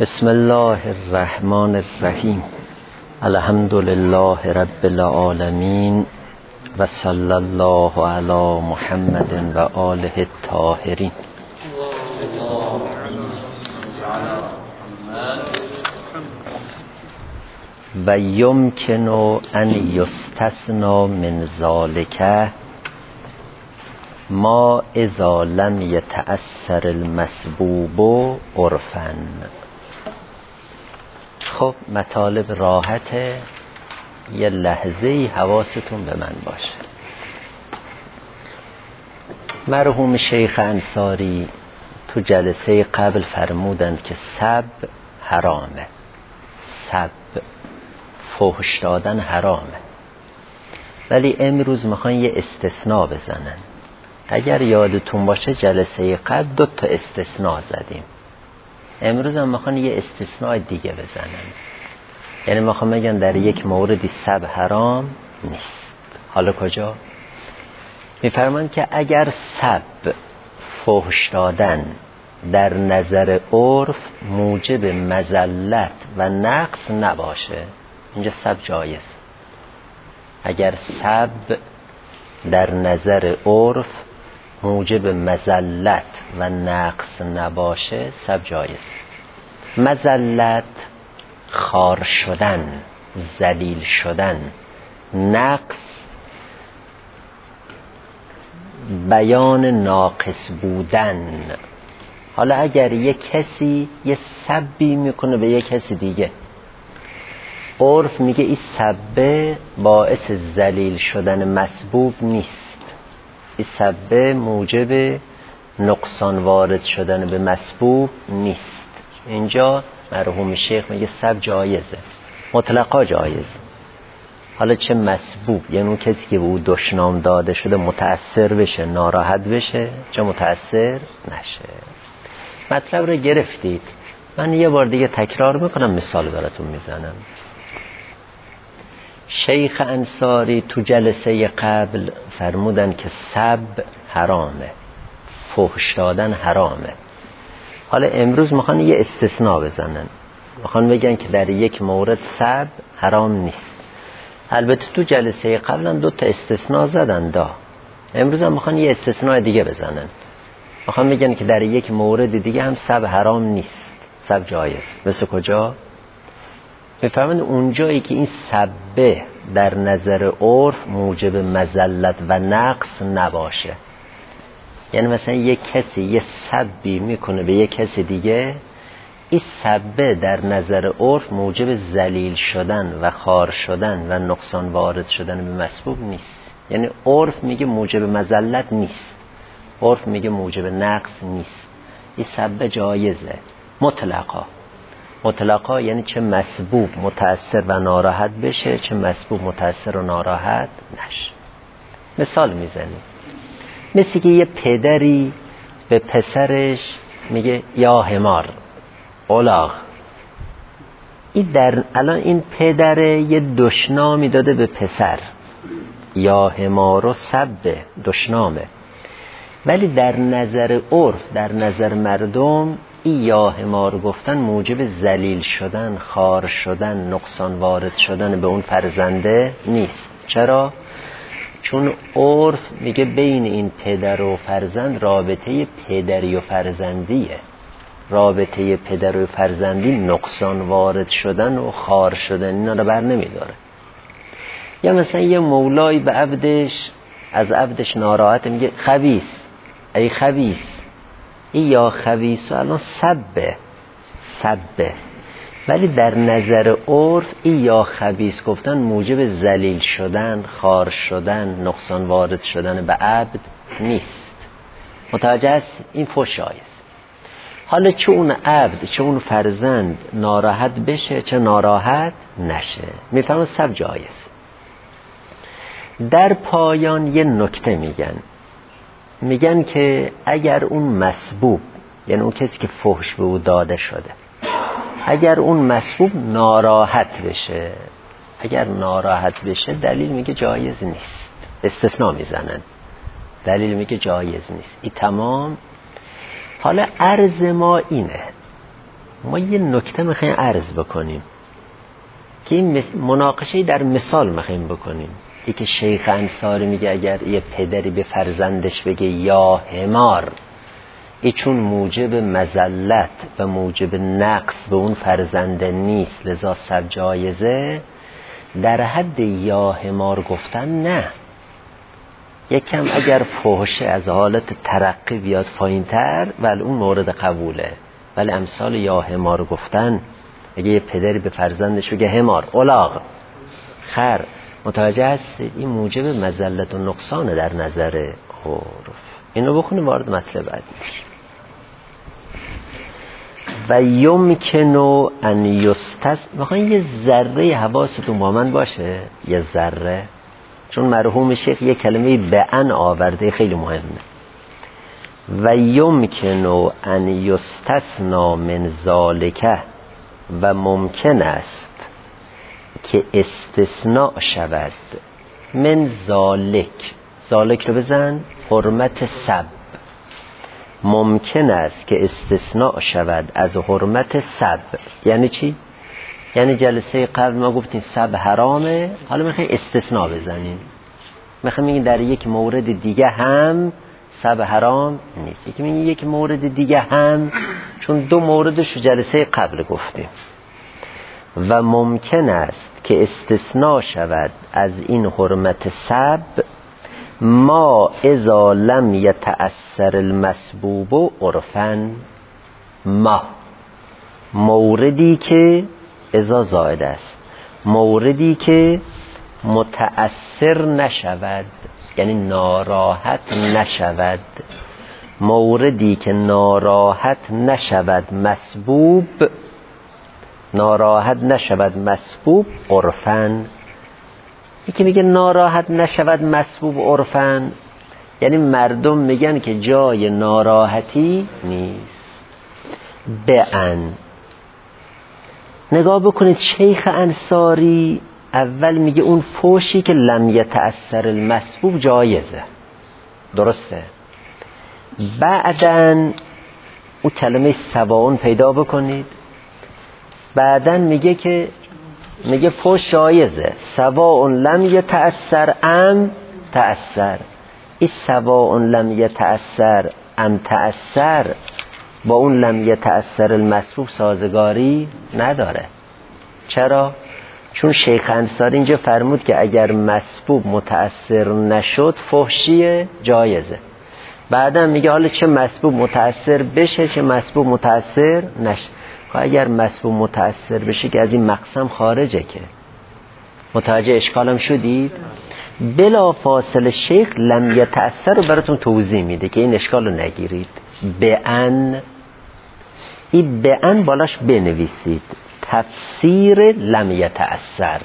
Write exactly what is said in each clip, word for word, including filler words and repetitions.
بسم الله الرحمن الرحیم. الحمد لله رب العالمین و صلی الله علی محمد و آله الطاهرین. و یمکن ان یستثنی من ذلک ما اذا لم یتأثر المسبوب عرفا. خب مطالب راحته، یه لحظه حواستون به من باشه. مرحوم شیخ انصاری تو جلسه قبل فرمودند که سب حرامه، سب فحش دادن حرامه، ولی امروز میخوان یه استثناء بزنن. اگر یادتون باشه جلسه قبل دو تا استثناء زدیم، امروز هم میخوان یه استثناء دیگه بزنن. یعنی میخوان بگن در یک موردی سب حرام نیست. حالا کجا؟ میفرمان که اگر سب فحش دادن در نظر عرف موجب مذلت و نقص نباشه، اینجا سب جایز. اگر سب در نظر عرف موجب مذلت و نقص نباشه سب جایز. مذلت خار شدن، ذلیل شدن. نقص بیان ناقص بودن. حالا اگر یک کسی یه سبی میکنه به یک کسی دیگه، عرف میگه این سبه باعث ذلیل شدن مسبوب نیست، این سبه موجب نقصان وارد شدن به مسبوب نیست. اینجا مرحوم شیخ میگه سب جایزه، مطلقا جایز. حالا چه مسبوب، یعنی اون کسی که به او دشنام داده شده متأثر بشه، ناراحت بشه، چه متأثر نشه. مطلب رو گرفتید؟ من یه بار دیگه تکرار میکنم، مثال براتون میزنم. شیخ انصاری تو جلسه قبل فرمودن که سب حرامه، فحش دادن حرامه. حالا امروز میخوان یه استثناء بزنن، میخوان بگن که در یک مورد سب حرام نیست. البته تو جلسه قبل هم دو تا استثناء زدن دا، امروز هم میخوان یه استثناء دیگه بزنن، میخوان بگن که در یک مورد دیگه هم سب حرام نیست، سب جایز. مثل کجا؟ میفهمن اونجایی که این سبه در نظر عرف موجب مذلت و نقص نباشه. یعنی مثلا یک کسی یه سبی میکنه به یک کسی دیگه، این سبه در نظر عرف موجب ذلیل شدن و خار شدن و نقصان وارد شدن به مسبوب نیست. یعنی عرف میگه موجب مذلت نیست، عرف میگه موجب نقص نیست. این سبه جایزه مطلقا. مطلقا یعنی چه مسبوب متأثر و ناراحت بشه، چه مسبوب متأثر و ناراحت نشه. مثال میزنیم، مثل که یه پدری به پسرش میگه یا حمار، اولاغ. این در الان این پدره یه دشنامی داده به پسر، یا حمار و سبه، دشنامه. ولی در نظر عرف، در نظر مردم، این یا حمار گفتن موجب ذلیل شدن، خار شدن، نقصان وارد شدن به اون فرزنده نیست. چرا؟ چون عرف میگه بین این پدر و فرزند رابطه پدری و فرزندیه، رابطه پدر و فرزندی نقصان وارد شدن و خار شدن اینا رو بر نمیداره. یا مثلا یه مولای به عبدش، از عبدش ناراحت، میگه خبیث، ای خبیث. این یا خبیث الان سبه، سبه. ولی در نظر عرف این یا خبیث گفتن موجب ذلیل شدن، خار شدن، نقصان وارد شدن به عبد نیست. متوجه است؟ این فحش جایز. حالا چه اون عبد چه اون فرزند ناراحت بشه چه ناراحت نشه، میفهمن سب جایز. در پایان یه نکته میگن، میگن که اگر اون مسبوب، یعنی اون کسی که فحش به او داده شده، اگر اون مسبوب ناراحت بشه، اگر ناراحت بشه دلیل میگه جایز نیست، استثناء میزنن، دلیل میگه جایز نیست. این تمام. حالا عرض ما اینه، ما یه نکته میخوایم عرض بکنیم که این مناقشه در مثال میخوایم بکنیم. یکی شیخ انصاری میگه اگر یه پدری به فرزندش بگه یا حمار، ای چون موجب مذلت و موجب نقص به اون فرزنده نیست لذا سب جایزه، در حد یا حمار گفتن نه. یکم اگر فحشه از حالت ترقی بیاد پایین تر ولی اون مورد قبوله، ولی امثال یا حمار گفتن، اگه یه پدری به فرزندش بگه حمار، الاغ، خر، متوجه هست این موجب مذلت و نقصان در نظر عرف. اینو بخونیم وارد مطلب بعدی. و یمکنو ان یستس، میخواین یه ذره حواستون با من باشه، یه ذره، چون مرحوم شیخ یه کلمه به ان آورده خیلی مهمه. و یمکنو ان یستثنا من ذالک، و ممکن است که استثناء شود من ذالک، ذالک رو بزن، حرمت سب، ممکن است که استثناء شود از حرمت سب. یعنی چی؟ یعنی جلسه قبل ما گفتیم سب حرامه، حالا میخوایم استثناء بزنیم، میخوایم میگیم در یک مورد دیگه هم سب حرام نیست، یکی میگیم یک مورد دیگه هم، چون دو موردش رو جلسه قبل گفتیم. و ممکن است که استثناء شود از این حرمت سب ما اذا لم یتأثر المسبوب عرفاً، ما موردی که اذا زائد است، موردی که متأثر نشود، یعنی ناراحت نشود، موردی که ناراحت نشود مسبوب، ناراحت نشود مسبوب عرفاً. یکی میگه ناراحت نشود مسبوب عرفاً، یعنی مردم میگن که جای ناراحتی نیست. بعن نگاه بکنید، شیخ انصاری اول میگه اون فوشی که لم یتأثر المسبوب جایزه، درسته. بعدن اون کلمه سواون پیدا بکنید، بعدن میگه که میگه فوش جایزه، سواء لم یتأثر ام تأثر. این سواء لم یتأثر ام تأثر با اون لم یتأثر المسبوب سازگاری نداره. چرا؟ چون شیخ انصاری اینجا فرمود که اگر مسبوب متأثر نشد فحشیه جایزه. بعدم میگه حالا چه مسبوب متأثر بشه چه مسبوب متأثر نشه. اگر مسبوب متأثر بشه که از این مقسم خارجه. که متوجه اشکالم شدید؟ بلا فاصله شیخ لم یتأثر رو براتون توضیح میده که این اشکال رو نگیرید. بأن، این بأن بالاش بنویسید تفسیر لم یتأثر.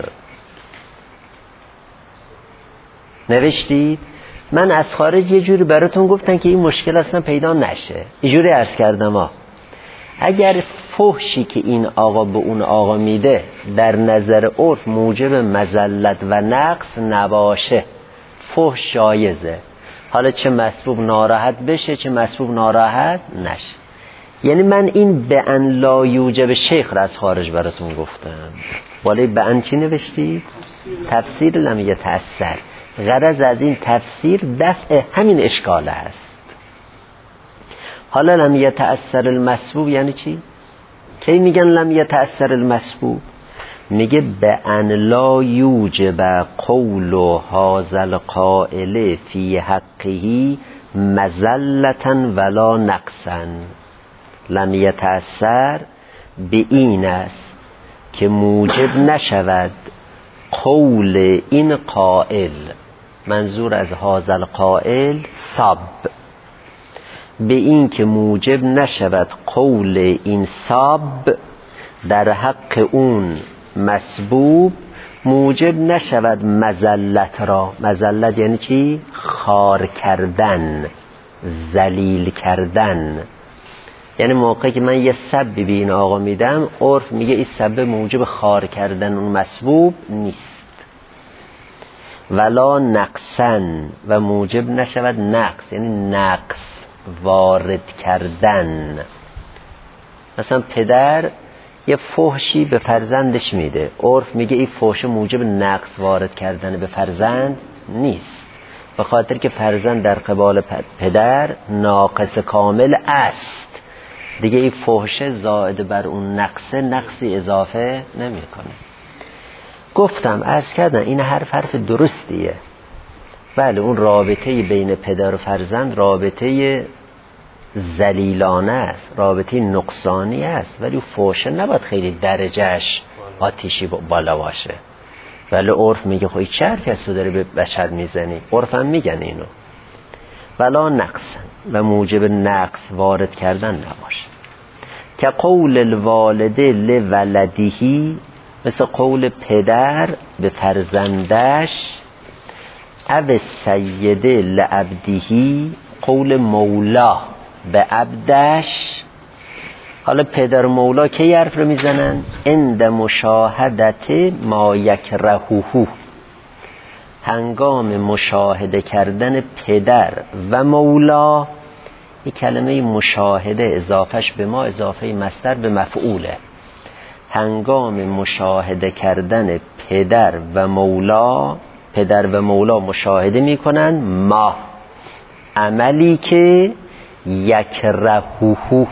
نوشتید؟ من از خارج یه جوری براتون گفتن که این مشکل اصلا پیدا نشه، اینجوری عرض کردم ها. اگر فحشی که این آقا به اون آقا میده در نظر عرف موجب مذلت و نقص نباشه فحش جایزه، حالا چه مسبوب ناراحت بشه چه مسبوب ناراحت نشه. یعنی من این به ان لا یوجب شیخ را از خارج براتون گفتم. بالای به ان چی نوشتید؟ تفسیر لم یتأثر. غرض از این تفسیر دفع همین اشکاله هست. حالا لم یتأثر المسبوب یعنی چی؟ کی میگن لم یتأثر المسبوب؟ میگه به ان لا یوجب قول هذا القائل فی حقه مذلة ولا نقصا. لم یتأثر به این است که موجب نشود قول این قائل، منظور از هذا القائل سب، به این که موجب نشود قول این سب در حق اون مسبوب، موجب نشود مذلت را. مذلت یعنی چی؟ خار کردن، ذلیل کردن. یعنی موقعی که من یه سب به این آقا میدم، عرف میگه این سب موجب خار کردن اون مسبوب نیست. ولا نقصن، و موجب نشود نقص، یعنی نقص وارد کردن. مثلا پدر یه فحشی به فرزندش میده، عرف میگه این فحش موجب نقص وارد کردن به فرزند نیست، به خاطر که فرزند در قبال پدر ناقص کامل است دیگه، این فحش زائد بر اون نقصه نقصی اضافه نمیکنه. گفتم عرض کردم این حرف حرف درستیه. بله اون رابطه بین پدر و فرزند رابطه ذلیلانه است، رابطه نقصانی است، ولی فحش نباید خیلی درجهش آتیشی بالا باشه. ولی عرف میگه خب چه حرفی از تو داری به بشر میزنی؟ عرف هم میگن اینو. ولا نقص و موجب نقص وارد کردن نباشه. که قول الوالد لولدهی، مثل قول پدر به فرزندش، او سید لعبدهی، قول مولا به عبدش. حالا پدر مولا که حرف رو میزنن؟ عند مشاهدت ما یکرهوه، هنگام مشاهده کردن پدر و مولا. این کلمه مشاهده اضافهش به ما اضافه مصدر به مفعوله. هنگام مشاهده کردن پدر و مولا، پدر و مولا مشاهده میکنن ما، عملی که یکرهوه،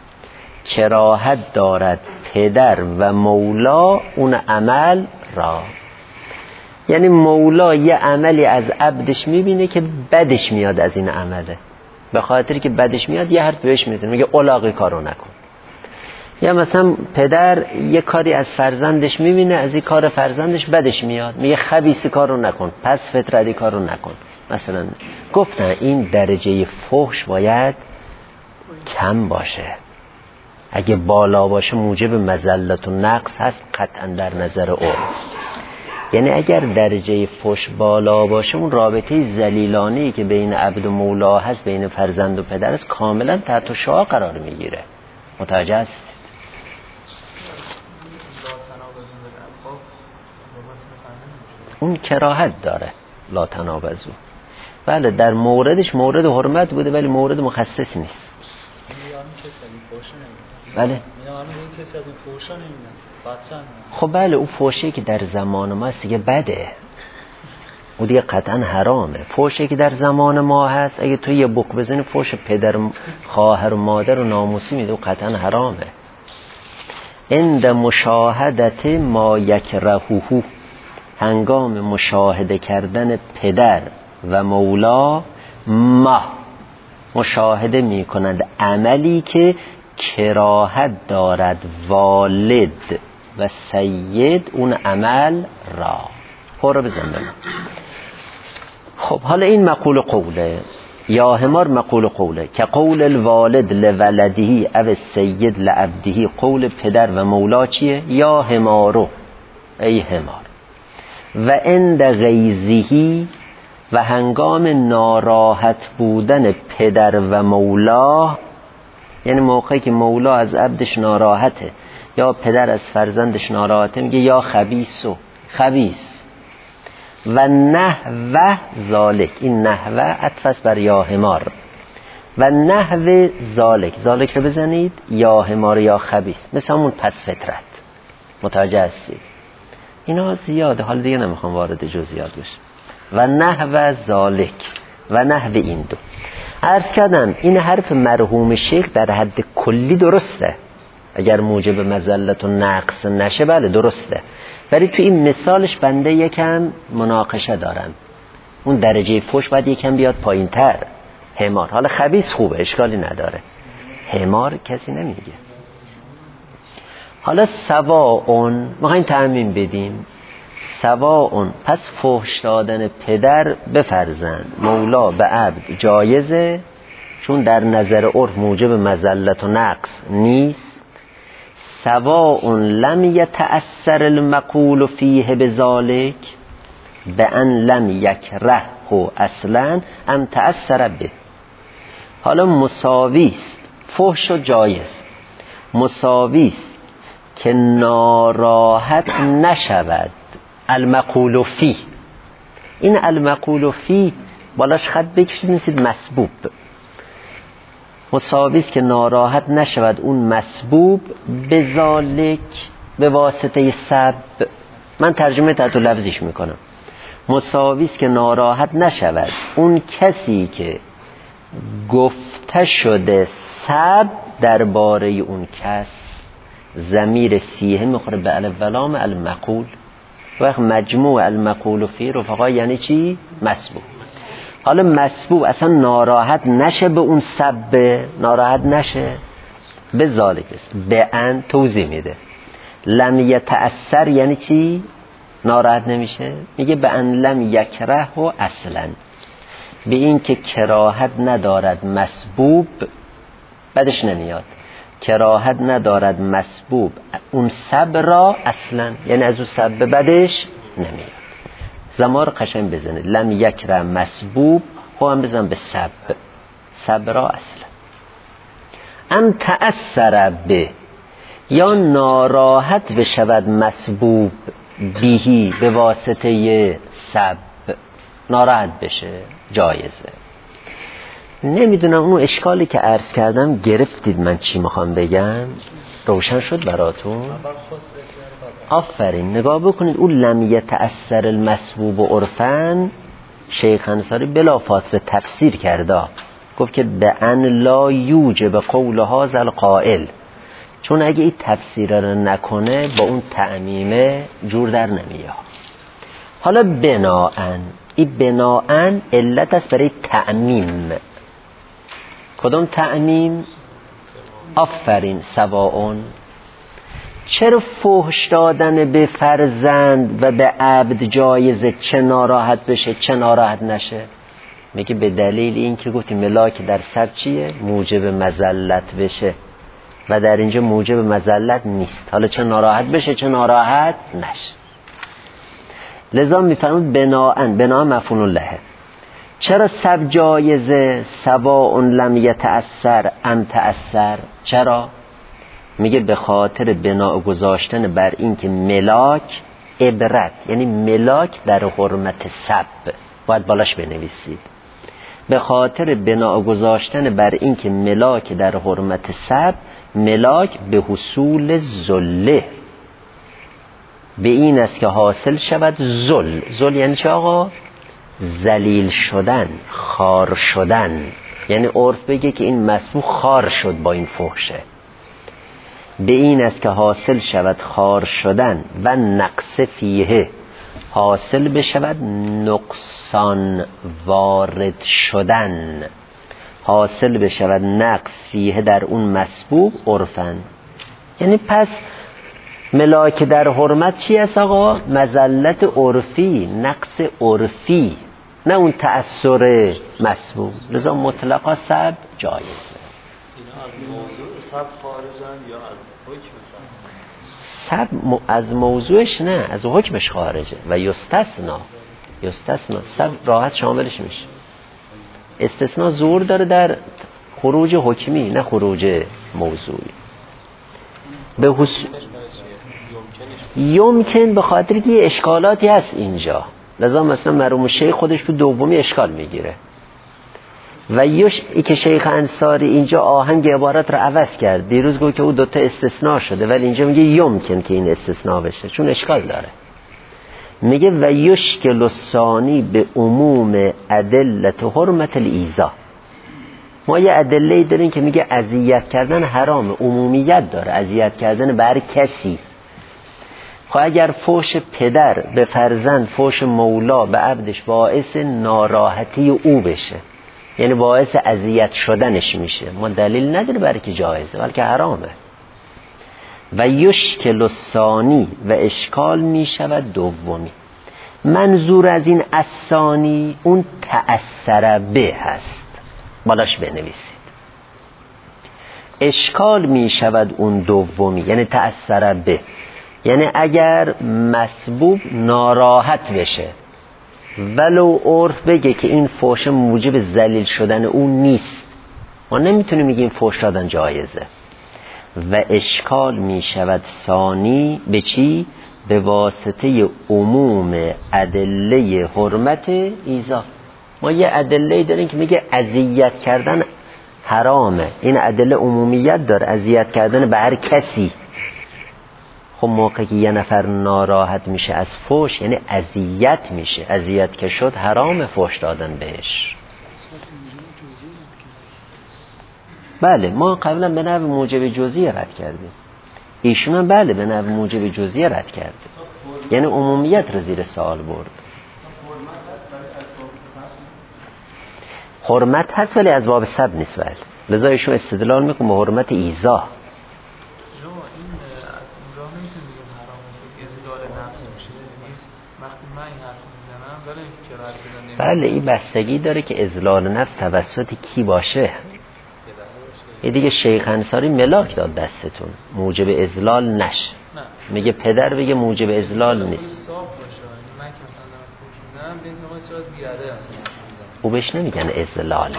کراهت دارد پدر و مولا اون عمل را. یعنی مولا یه عملی از عبدش میبینه که بدش میاد از این عمله، به خاطری که بدش میاد یه حرف بهش میزنه، میگه الاغی کارو نکن. یا مثلا پدر یه کاری از فرزندش میبینه، از این کار فرزندش بدش میاد، میگه خبیثی کارو نکن، پس فطرتی کارو نکن. مثلا گفتن این درجه فحش باید کم باشه. اگه بالا باشه موجب مذلت و نقص هست قطعا در نظر عرف. یعنی اگر درجه فحش بالا باشه، اون رابطه ذلیلانه‌ای که بین عبد و مولا هست، بین فرزند و پدر است، کاملا تحت شعاع قرار میگیره. متوجه است؟ اون کراهت داره لا تنابزو. بله در موردش مورد حرمت بوده ولی مورد مخصص نیست. بله خب بله اون فحشی که در زمان ما هست دیگه بده، اون دیگه قطعا حرامه. فحشی که در زمان ما هست اگه تو یه بک بزنی فحش پدر خواهر و مادر و ناموسی میده، اون قطعا حرامه. عند مشاهدت ما یکرهوه، هنگام مشاهده کردن پدر و مولا، ما مشاهده می کند عملی که کراهت دارد والد و سید اون عمل را. خورا بزنم. خب حالا این مقول قوله یا همار مقول قوله که قول الوالد لولدهی او سید لعبدهی، قول پدر و مولا چیه؟ یا همارو ای همار. و عند غیظهی، و هنگام ناراحت بودن پدر و مولا، یعنی موقعی که مولا از عبدش ناراحته یا پدر از فرزندش ناراحته، میگه یا خبیثو، خبیث. و نحو ذالک، این نحو عطف است بر یا همار. و نحو ذالک، ذالک رو بزنید یا همار یا خبیث، مثل همون پس فطرت. متوجه هستید؟ اینا زیاده، حال دیگه نمیخوام وارد جزئیات بشم. و نحو ذالک و نحو این دو. عرض کردم این حرف مرحوم شیخ در حد کلی درسته، اگر موجب مذلت و نقص نشه بله درسته، ولی تو این مثالش بنده یکم مناقشه دارم. اون درجه فحش باید یکم بیاد پایین تر. همار، حالا خبیث خوبه اشکالی نداره، همار کسی نمیگه. حالا سواء، میخوایم تعمیم بدیم، سواء، پس فحش دادن پدر به فرزند، مولا به عبد جایزه، چون در نظر عرف موجب مذلت و نقص نیست. سواء لم یتأثر المقول فیه بذالک، به ان لم یکره اصلا ام تأثر به. حالا مساویست، فحش و جایز مساویست که ناراحت نشود المقول فی. این المقول فی بالاش خط بکشید مثل مسبوب، مساوی است که ناراحت نشود اون مسبوب به ذالک به واسطه سب. من ترجمه تحت لفظیش میکنم. مساوی است که ناراحت نشود اون کسی که گفته شده سب درباره اون کس، ضمیر فیه میخوره به الف و لام المقول. وقت مجموع المقول و فیه رفقا یعنی چی؟ مسبوب. حالا مسبوب اصلا ناراحت نشه به اون سب، ناراحت نشه به ذالک است. به ان توضیح میده. لم یتأثر یعنی چی؟ ناراحت نمیشه. میگه به ان لم یکره و اصلا، به این که کراهت ندارد مسبوب، بدش نمیاد. کراهت ندارد مسبوب اون سب را اصلا، یعنی از اون سب بدش نمیاد. زمار قشنگ بزنه. لم یکره مسبوب خو هم بزن به سب، سب را اصلا. ام تأثر به، یا ناراحت بشود مسبوب بیهی به واسطه سب، ناراحت بشه جایزه. نمیدونم اون اشکالی که عرض کردم گرفتید من چی میخوام بگم؟ روشن شد براتون؟ آفرین. نگاه بکنید اون لم یتأثر المسبوب و عرفن شیخ انصاری بلا فاصله تفسیر کرده، گفت که به ان لا یوجب قول هذا القائل، چون اگه این تفسیر رو نکنه با اون تعمیمه جور در نمیاد. حالا بناءن، این بناءن علت است برای تعمیم. کدوم تعمیم؟ آفرین سواون. چرا فحش دادن به فرزند و به عبد جایزه، چه ناراحت بشه چه ناراحت نشه؟ میگه به دلیل این که گفتیم ملاک در سب چیه؟ موجب مذلت بشه و در اینجا موجب مذلت نیست. حالا چه ناراحت بشه چه ناراحت نشه. لذا میفهمید بناءن، بناء مفعول له. چرا سب جایزه؟ سواء لم یتأثر ام تأثر. چرا؟ میگه به خاطر بنا گذاشتن بر این که ملاک عبرت، یعنی ملاک در حرمت سب، باید بالاش بنویسید. به خاطر بنا گذاشتن بر این که ملاک در حرمت سب، ملاک به حصول ذله، به این است که حاصل شود ذل. ذل یعنی چه آقا؟ ذلیل شدن، خار شدن. یعنی عرف بگه که این مسبوق خار شد با این فحشه. به این است که حاصل شود خار شدن و نقص فیه، حاصل بشود نقصان وارد شدن، حاصل بشود نقص فیه در اون مسبوق عرفن. یعنی پس ملاک در حرمت چی است آقا؟ مذلت عرفی، نقص عرفی، نه اون تأثیر مسبوق. لذا مطلقا سب جایزه. اینا از موضوع سب خارجن یا از حکم سب؟ سب از موضوعش نه، از حکمش خارجه. و یستثنا، یستثنا سب راحت شاملش میشه. استثناء زور داره در خروج حکمی نه خروج موضوعی. به حس... یمکن به خاطر که اشکالاتی هست اینجا، لذا مثلا مرحوم شیخ خودش تو دومی اشکال میگیره و یوش ای که شیخ انصاری اینجا آهنگ عبارت رو عوض کرد. دیروز گفت که او دوتا استثناء شده ولی اینجا میگه یمکن که این استثناء بشه چون اشکال داره. میگه و یشکل الثانی به عموم ادلت حرمت الایذا. ما یه ادله داریم که میگه اذیت کردن حرام، عمومیت داره، اذیت کردن بر کسی. خب اگر فحش پدر به فرزند، فحش مولا به عبدش باعث ناراحتی او بشه، یعنی باعث اذیت شدنش میشه، ما دلیل نداره برای که جایزه بلکه حرامه. و یشکل الثانی و اشکال میشود دومی. منظور از این الثانی اون تأثر به هست، بالاش بنویسید. اشکال میشود اون دومی یعنی تأثر به، یعنی اگر مسبوب ناراحت بشه ولو عرف بگه که این فحش موجب ذلیل شدن اون نیست، ما نمیتونیم بگیم فحش دادن جایزه. و اشکال می شود ثانی به چی؟ به واسطه عموم ادله حرمت ایذا. ما یه ادله داریم که میگه اذیت کردن حرامه. این ادله عمومیت داره، اذیت کردن به هر کسی. خب موقعی که یه نفر ناراحت میشه از فحش یعنی اذیت میشه، اذیت که شد حرام فحش دادن بهش. بله ما قبلا به نحو موجب جزئی رد کردیم، ایشون هم بله به نحو موجب جزئی رد کرده، یعنی عمومیت رو زیر سوال برد. حرمت هست ولی از باب سب نیست. بله لذا ایشون استدلال میکنه به حرمت ایذا. بله این بستگی داره که اذلال نفس توسط کی باشه. یه دیگه شیخ انصاری ملاک داد دستتون موجب اذلال نشه، میگه پدر بگه موجب اذلال نیست. او بهش نمیگن اذلال.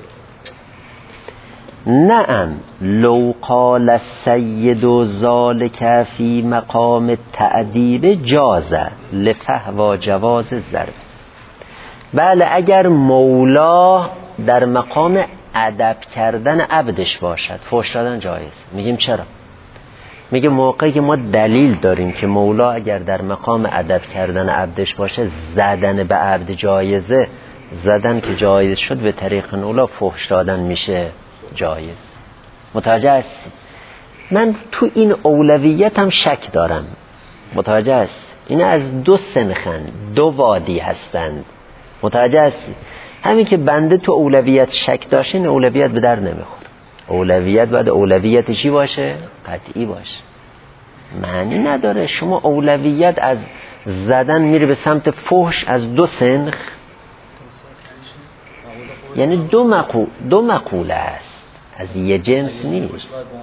نعم لو قال السید ذلک فی مقام التأدیب جاز لفحوى جواز الضرب. بله اگر مولا در مقام ادب کردن عبدش باشد فحش دادن جایز. میگیم چرا؟ میگه موقعی که ما دلیل داریم که مولا اگر در مقام ادب کردن عبدش باشه زدن به عبد جایزه، زدن که جایز شد به طریق مولا فحش دادن میشه جایز. متوجه هستی؟ من تو این اولویت هم شک دارم. متوجه هستی؟ این از دو سنخن، دو وادی هستند. متوجه هستی؟ همین که بنده تو اولویت شک داشت این اولویت به در نمیخوره. اولویت باید اولویت چی باشه؟ قطعی باشه. معنی نداره شما اولویت از زدن میره به سمت فحش از دو سنخ، یعنی دو مقول دو مقوله است، از یه جنس نیست.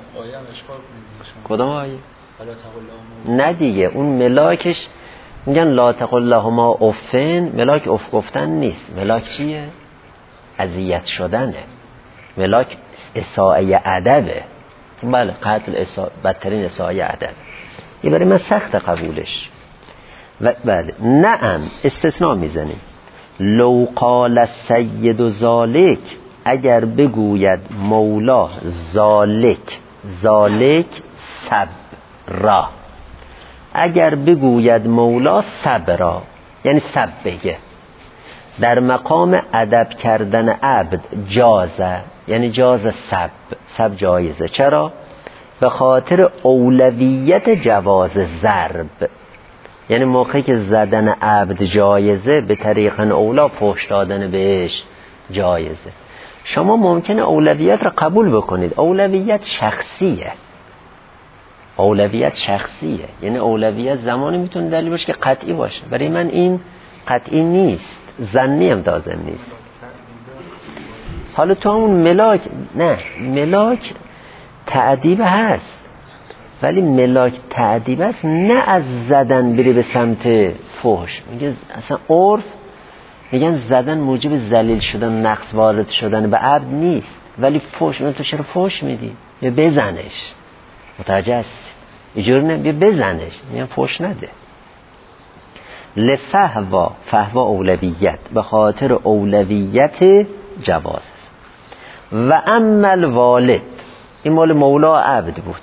کدام آیه؟ نه دیگه اون ملاکش میگن لا تقل لهما افن، ملاک اف گفتن نیست. ملاک چیه؟ اذیت شدنه. ملاک اساءه ادبه. بله قتل اساء بدترین اساءه ادب. این برای من سخت قبولش. و بله نعم استثناء میزنیم. لو قال السید ذالک، اگر بگوید مولا ذالک، ذالک صبرا، اگر بگوید مولا صبرا یعنی سب بگه در مقام ادب کردن عبد جازه، یعنی جاز سب، سب جایزه. چرا؟ به خاطر اولویت جواز ضرب، یعنی موقعی که زدن عبد جایزه به طریق اولا فحش دادن بهش جایزه. شما ممکنه اولویت را قبول بکنید، اولویت شخصیه، اولویت شخصیه، یعنی اولویت زمانی میتونه دلیل باشه که قطعی باشه. برای من این قطعی نیست، ظنی هم لازم نیست. حالا تو اون ملاک، نه ملاک تعدیب هست ولی ملاک تعدیب است نه از زدن بری به سمت فحش. میگه اصلا عرف میگن زدن موجب ذلیل شدن نقص وارد شدن به عبد نیست، ولی فحش. من تو چرا فحش میدی؟ یا بزنش. متوجه است؟ اینجوری نه بیا بزنش، میگن فحش نده. لفحوا، فحوا اولویت، به خاطر اولویت جواز. و اما الوالد، این مال مولا عبد بود.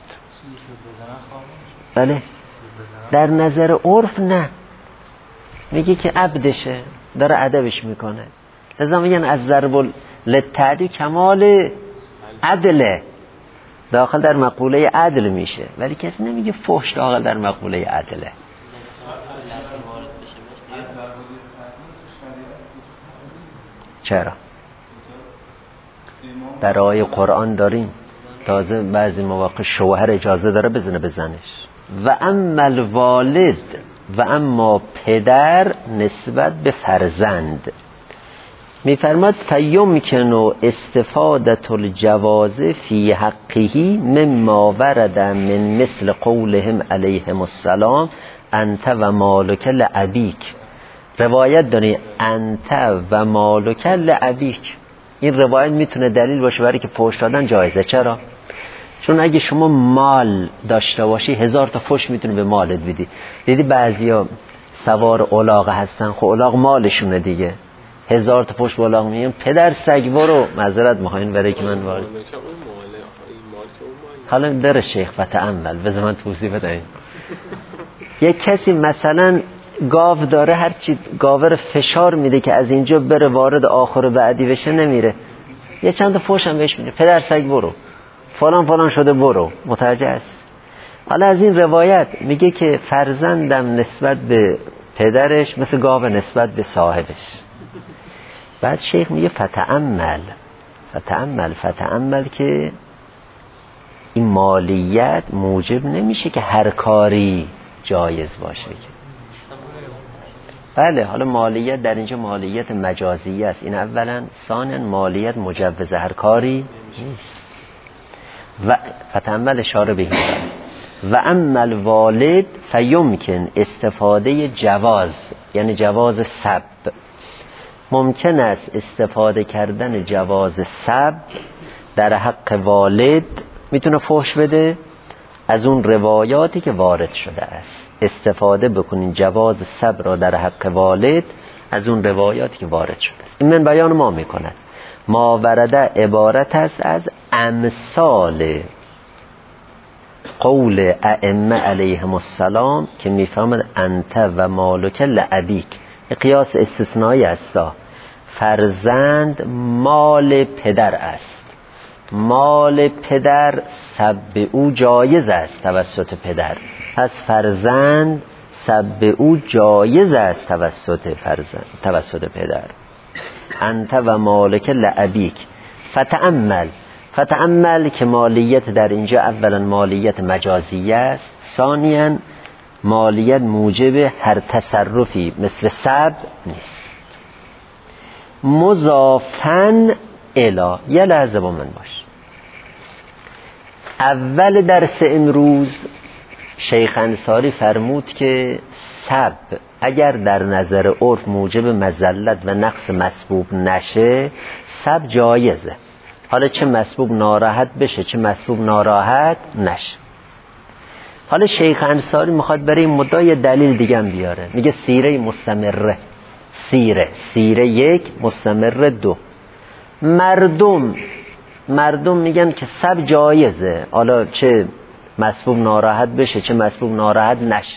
بله در نظر عرف نه، میگه که عبدشه داره ادبش میکنه، لذا میگن از ضرب للتعدی کمال عدله، داخل در مقوله عدل میشه، ولی کسی نمیگه فحش داخل در مقوله عدله. چرا؟ در آیه قرآن داریم تازه بعضی مواقع شوهر اجازه داره بزنه بزنش. و اما الوالد، و اما پدر نسبت به فرزند میفرماد فیمکن استفادة الجواز فی حقه مما ورد من مثل قولهم علیهم السلام انت و مالک لابیک. روایت داری انت و مالک لابیک، این روایت میتونه دلیل باشه برای که فحش دادن جایزه. چرا؟ چون اگه شما مال داشته باشی هزار تا فحش میتونه به مالت بدی. دیدی بعضیا سوار الاغ هستن، خب الاغ مالشونه دیگه، هزار تا پشت بالا میگم پدر سگ برو معذرت میخواین برای که من وارد حالا در شیخ فتعمل بذار من توضیح بدم. یک کسی مثلا گاو داره، هرچی گاور فشار میده که از اینجا بره وارد آخر بعدی بشه نمیره، یه چند تا فوش هم بهش میده پدر سگ برو فلان فلان شده برو. متوجه است؟ حالا از این روایت میگه که فرزندم نسبت به پدرش مثل گاو نسبت به صاحبش. بعد شیخ میگه فتعمل فتعمل فتعمل که این مالیت موجب نمیشه که هر کاری جایز باشه. بله حالا مالیت در اینجا مالیت مجازی است، این اولا. ثانیا مالیت مجوز هر کاری نیست. و فتعمل اشاره به این و اما الوالد فیمکن استفاده جواز، یعنی جواز سب. ممکن است استفاده کردن جواز سب در حق والد میتونه فحش بده از اون روایاتی که وارد شده است. استفاده بکنین جواز سب را در حق والد از اون روایاتی که وارد شده است. این من بیان ما میکند. ما ورده عبارت است از امثال قول ائمه علیهم السلام که میفهمد انت و مالک لابیک. قیاس استثنایی است. فرزند مال پدر است، مال پدر سب او جایز است توسط پدر، پس فرزند سب او جایز است توسط فرزند توسط پدر. انت و مالک لابیک. فتعمل فتعمل که مالیت در اینجا اولا مالیت مجازی است، ثانیا مالیت موجب هر تصرفی مثل سب نیست. مضافن الی. یه لحظه با من باش. اول درس امروز شیخ انصاری فرمود که سب اگر در نظر عرف موجب مذلت و نقص مسبوب نشه سب جایزه. حالا چه مسبوب ناراحت بشه چه مسبوب ناراحت نشه. حالا شیخ انصاری میخواد برای این مدعا یه دلیل دیگه هم بیاره. میگه سیره مستمره، سیره سیره یک، مستمره دو. مردم مردم میگن که سب جایزه، حالا چه مسبوب ناراحت بشه چه مسبوب ناراحت نشه.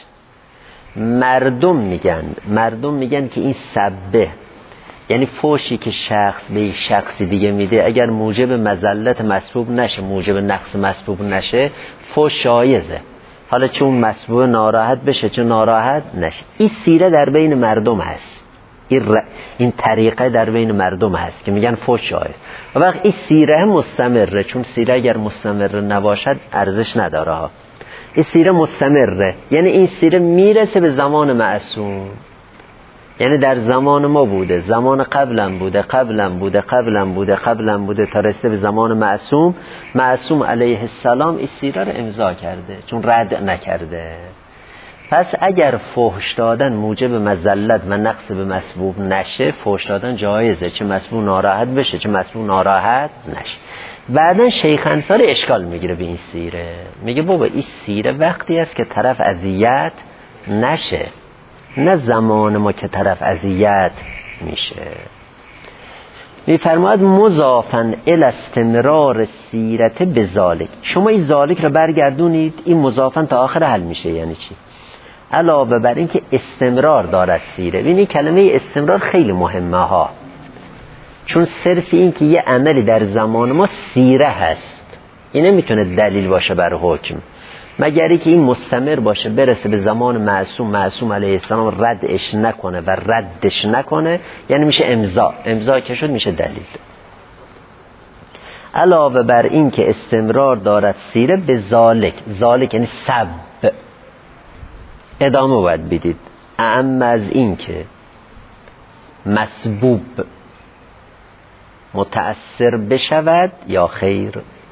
مردم میگن مردم میگن که این سبه، یعنی فوشی که شخص به شخصی دیگه میده اگر موجب مذلت مسبوب نشه موجب نقص مسبوب نشه فوش جایزه، حالا چه اون مسبوب ناراحت بشه چه ناراحت نشه. این سیره در بین مردم هست، این, ر... این طریقه در بین مردم هست که میگن فوش جایز. و وقت این سیره مستمره، چون سیره اگر مستمره نباشد ارزش نداره ها. این سیره مستمره، یعنی این سیره میرسه به زمان معصوم، یعنی در زمان ما بوده، زمان قبلم بوده قبلم بوده قبلم بوده قبلم بوده تا رسیده به زمان معصوم. معصوم علیه السلام این سیره رو امضا کرده چون رد نکرده. پس اگر فحش دادن موجب مذلت و نقص به مسبوب نشه فحش دادن جایزه، چه مسبوب ناراحت بشه چه مسبوب ناراحت نشه. بعدن شیخ انصاری اشکال میگیره به این سیره، میگه بابا این سیره وقتی است که طرف اذیت نشه، نه زمان ما که طرف اذیت میشه. میفرماید مضافن الی استمرار سیرت بذالک. شما این ذالک رو برگردونید، این مضافن تا آخر حل میشه. یعنی چی؟ علاوه بر این که استمرار دارد سیره. ببینید کلمه استمرار خیلی مهمه ها، چون صرف این که یه عملی در زمان ما سیره هست این نمیتونه دلیل باشه بر حکم، مگر اینکه این مستمر باشه برسه به زمان معصوم، معصوم علیه السلام ردش نکنه و ردش نکنه، یعنی میشه امضا. امضا که شد میشه دلیل. علاوه بر این که استمرار دارد سیره به ذالک. ذالک یعنی سب. ادامه باید بدید. اما از این که مسبوب متأثر بشود یا خیر.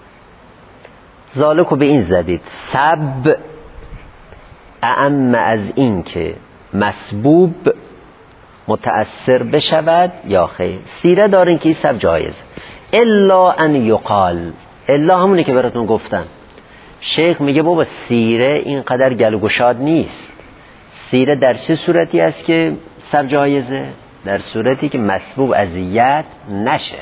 ذالکو به این زدید سب اما از این که مسبوب متأثر بشود یا خیر. سیره دارین که این سب جایز. الا ان یقال. الا همونه که براتون گفتم. شیخ میگه بابا سیره اینقدر گل و گشاد نیست. سیره در چه صورتی است که سب جایزه؟ در صورتی که مسبوب اذیت نشه.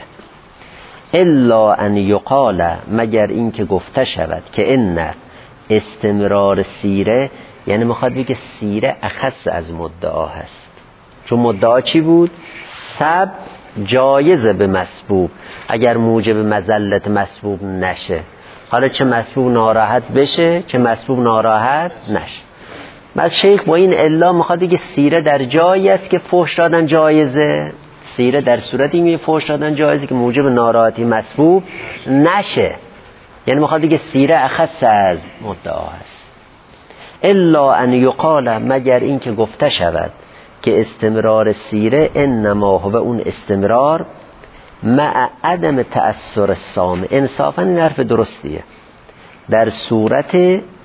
الا ان یقال، مگر این که گفته شود که ان استمرار سیره، یعنی میخواد بگه سیره اخص از مدعا هست. چون مدعا چی بود؟ سب جایزه به مسبوب اگر موجب مذلت مسبوب نشه. حالا چه مسبوب ناراحت بشه چه مسبوب ناراحت نشه. بعد شیخ با این الا میخواد بگه سیره در جایی است که فحش دادن جایزه، سیره در صورتی میگه فحش دادن جایزه که موجب ناراحتی مسبوب نشه. یعنی میخواد بگه سیره اخص از مدعا است. الا ان یقال، مگر این که گفته شود که استمرار سیره انما هو، اون استمرار مع عدم تأثیر سامع. انصافا این حرف درستیه، در صورت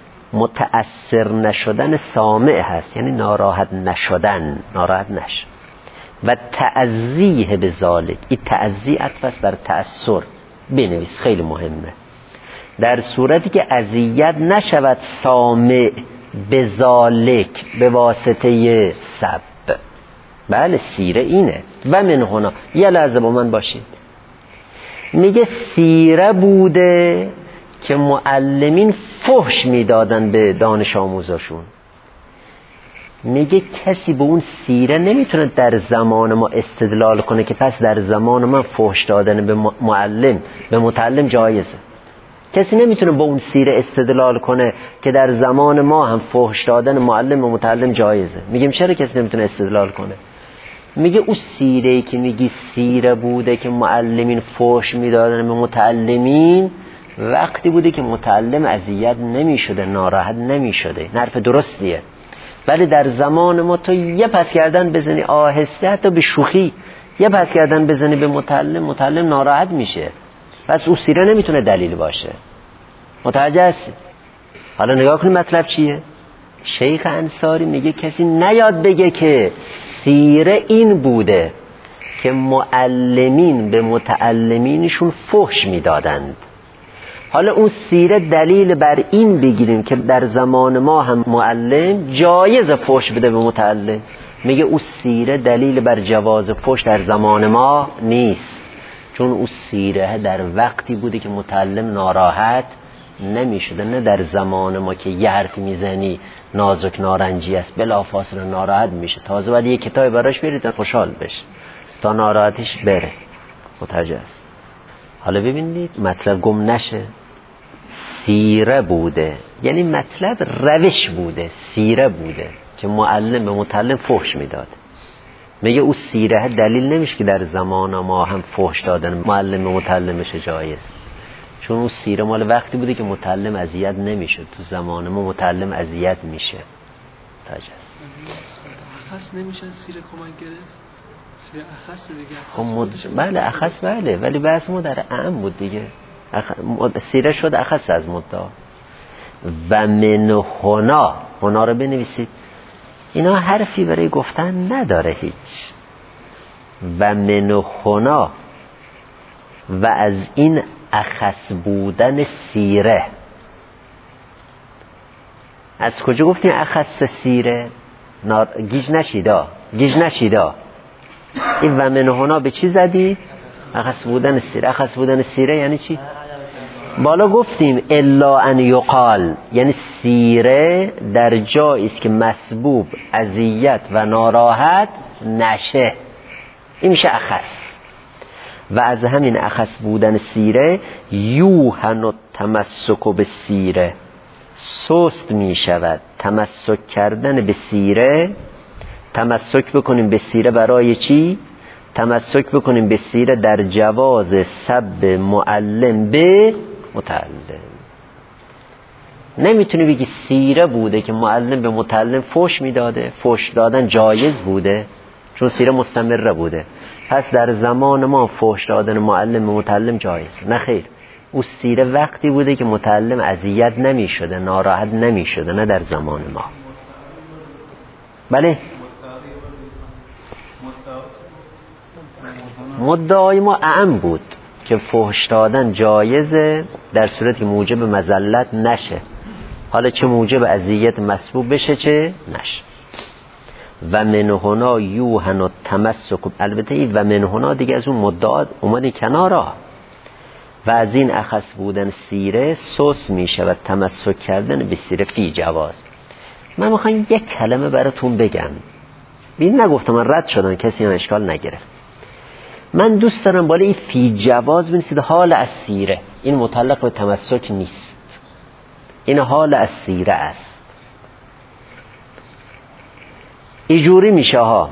متأثر نشدن سامع هست، یعنی ناراحت نشدن، ناراحت نش و تعزیه به ذالک. این تعزیه عطف بر تأثیر، بنویس خیلی مهمه. در صورتی که اذیت نشود سامع به ذالک به واسطه سب. بله سیره اینه. و من هنا یه لحظه با من باشید، میگه سیره بوده که معلمین فحش میدادن به دانش آموزاشون. میگه کسی به اون سیره نمیتونه در زمان ما استدلال کنه که پس در زمان من فحش دادن به معلم به متعلم جایزه. کسی نمیتونه با اون سیره استدلال کنه که در زمان ما هم فحش دادن معلم به متعلم جایزه. میگیم چرا کسی نمیتونه استدلال کنه؟ میگه اون سیره که میگی سیره بوده که معلمین فحش میدادن به متعلمین، وقتی بوده که متعلم اذیت نمیشده، ناراحت نمیشده. حرف درستیه. ولی در زمان ما تو یه پس کردن بزنی آهسته، حتی به شوخی یه پس کردن بزنی به متعلم، متعلم ناراحت میشه. پس اون سیره نمیتونه دلیل باشه. متوجه هستی؟ حالا نگاه کنید مطلب چیه؟ شیخ انصاری میگه کسی نیاد بگه که سیره این بوده که معلمین به متعلمینشون فحش میدادند. حالا اون سیره دلیل بر این بگیریم که در زمان ما هم معلم جایز فحش بده به متعلم. میگه اون سیره دلیل بر جواز فحش در زمان ما نیست، چون اون سیره در وقتی بوده که متعلم ناراحت نمیشده، نه در زمان ما که یه حرف میزنی نازک نارنجی است بلافاصله ناراحت میشه، تازه باید یه کتابی براش برید تا خوشحال بشه تا ناراحتیش بره. متوجه است؟ حالا ببینید مطلب گم نشه. سیره بوده یعنی مطلب روش بوده، سیره بوده که معلم به متعلم فحش میداد. میگه اون سیره دلیل نمیشه که در زمان ما هم فحش دادن معلم به متعلمش جایز، چون اون سیره مال وقتی بوده که متعلم اذیت نمیشه. تو زمان ما متعلم اذیت میشه. متوجه است؟ اخص نمیشه سیره کمک گرفت؟ سیره اخص دیگه. خب بله اخص بله، ولی بحث ما در اعم بود دیگه. اخ... سیره شد اخص از مدعا. و من هنا، هنا رو بنویسید، اینا حرفی برای گفتن نداره هیچ. و من هنا، و از این اخص بودن سیره. از کجا گفتیم اخص سیره؟ نار... گیج نشیدا گیج نشیدا این و من هنا به چی زدید؟ اخص بودن سیره. اخص بودن سیره یعنی چی؟ بالا گفتیم الا ان یقال، یعنی سیره در جایی است که مسبوب اذیت و ناراحت نشه، این میشه اخص. و از همین اخص بودن سیره یوهن و تمسک به سیره، سست می شود تمسک کردن به سیره. تمسک بکنیم به سیره برای چی؟ تمسک بکنیم به سیره در جواز سب معلم به متعلم. نمیتونی بگی سیره بوده که معلم به متعلم فحش میداده، فحش دادن جایز بوده چون سیره مستمره بوده، پس در زمان ما فحش دادن معلم به متعلم جایز. نه خیر، او سیره وقتی بوده که متعلم اذیت نمیشده، ناراحت نمیشده، نه در زمان ما. بله مدعای ما اعم بود که فحش دادن جایزه در صورتی که موجب مذلت نشه، حالا چه موجب اذیت مسبوب بشه چه نشه. و من هنا یوهن و تمسک. البته این و من هنا دیگه از اون مدعات اومده کنارا. و از این اخص بودن سیره سوس میشه و تمسک کردن به سیره فی جواز. من میخوام یک کلمه براتون بگم. بین نگفتم من رد شدن، کسی هم اشکال نگرفت. من دوست دارم بالا این فی جواز بنویسید حال از سیره. این متعلق به تمسک نیست، این حال از سیره است. اینجوری میشه ها.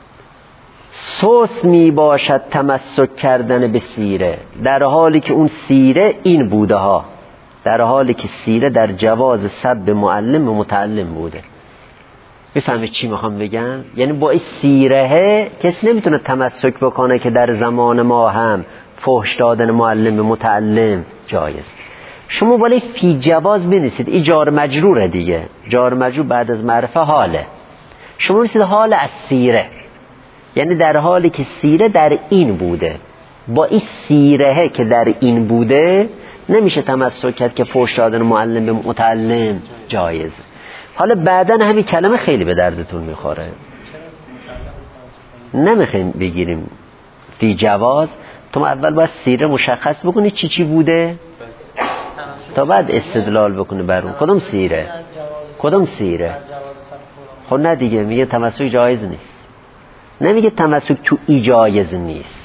سوس می باشد تمسک کردن به سیره در حالی که اون سیره این بوده ها، در حالی که سیره در جواز سب معلم و متعلم بوده. بفهمید چی میخوام بگم؟ یعنی با این سیره کسی نمیتونه تمسک بکنه که در زمان ما هم فحش دادن معلم به متعلم جایز. شما بالا فی جواز بنویسید. این جار مجروره دیگه، جار مجرور بعد از معرفه حاله. شما بنویسید حال از سیره، یعنی در حالی که سیره در این بوده. با این سیره که در این بوده نمیشه تمسک کرد که فحش دادن معلم به متعلم جایز. حالا بعداً همین کلمه خیلی به دردتون میخوره. نمیخوایم بگیریم فی جواز. تو اول باید سیره مشخص بکنی چی چی بوده تا بعد استدلال بکنی بر اون. کدوم سیره؟ کدوم سیره؟ خب نه دیگه، میگه تمسک جایز نیست، نمیگه تمسک تو ای جایز نیست.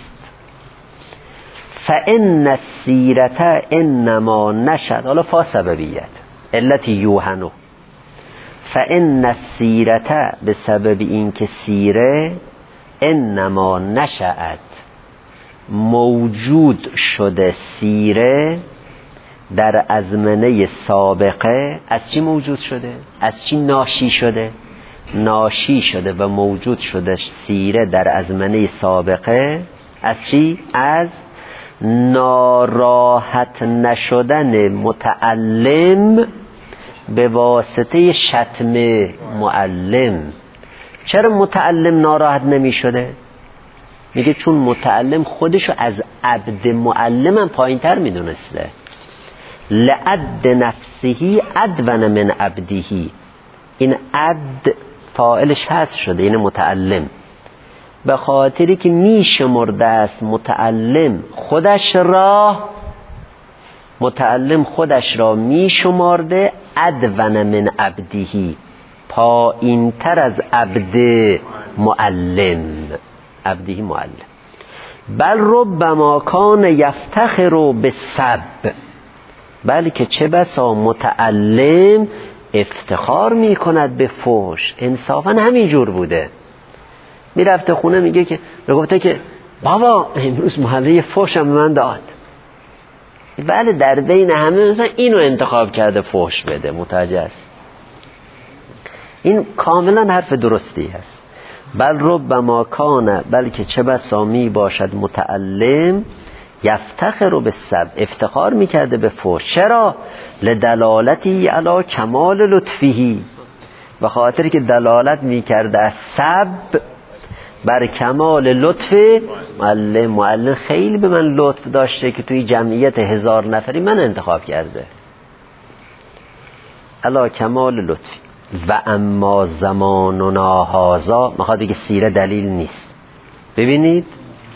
فان السیرة انما نشد، حالا فا سببیت علت یوهنو. فان السیرة به سبب این که سیره انما نشأت موجود شده، سیره در ازمنه سابقه از چی موجود شده؟ از چی ناشی شده؟ ناشی شده و موجود شده سیره در ازمنه سابقه از چی؟ از ناراحت نشدن متعلم به واسطه شتم معلم. چرا متعلم ناراحت نمی شده؟ میگه چون متعلم خودشو از عبد معلمم پایین تر می دونسته. لعد نفسهی ادون من عبدهی. این عد فاعلش هست شده، این متعلم، به خاطری که می شمرده است متعلم خودش را، متعلم خودش را می شمرده ادون من عبدهی، پایین تر از عبد معلم. عبدهی معلم. بل ربما کان یفتخر بالسب، بلکه چه بسا متعلم افتخار می کند به فحش. انصافا همین جور بوده. می رفته خونه میگه که میگفته که بابا امروز محله فحشم من داد. بله در بین همه مثلا اینو انتخاب کرده فحش بده. متوجه است؟ این کاملا حرف درستی هست. بل ربما کان، بلکه چه بسا می باشد متعلم یفتخر بالسب، افتخار میکرده به فحش. چرا؟ لدلالتی علی کمال لطفه، به خاطر که دلالت میکرده از سب بر کمال لطف معلم. معلم خیلی به من لطف داشته که توی جمعیت هزار نفری من انتخاب کرده. علی کمال لطفی. و اما زماننا هذا، میخواد بگه سیره دلیل نیست. ببینید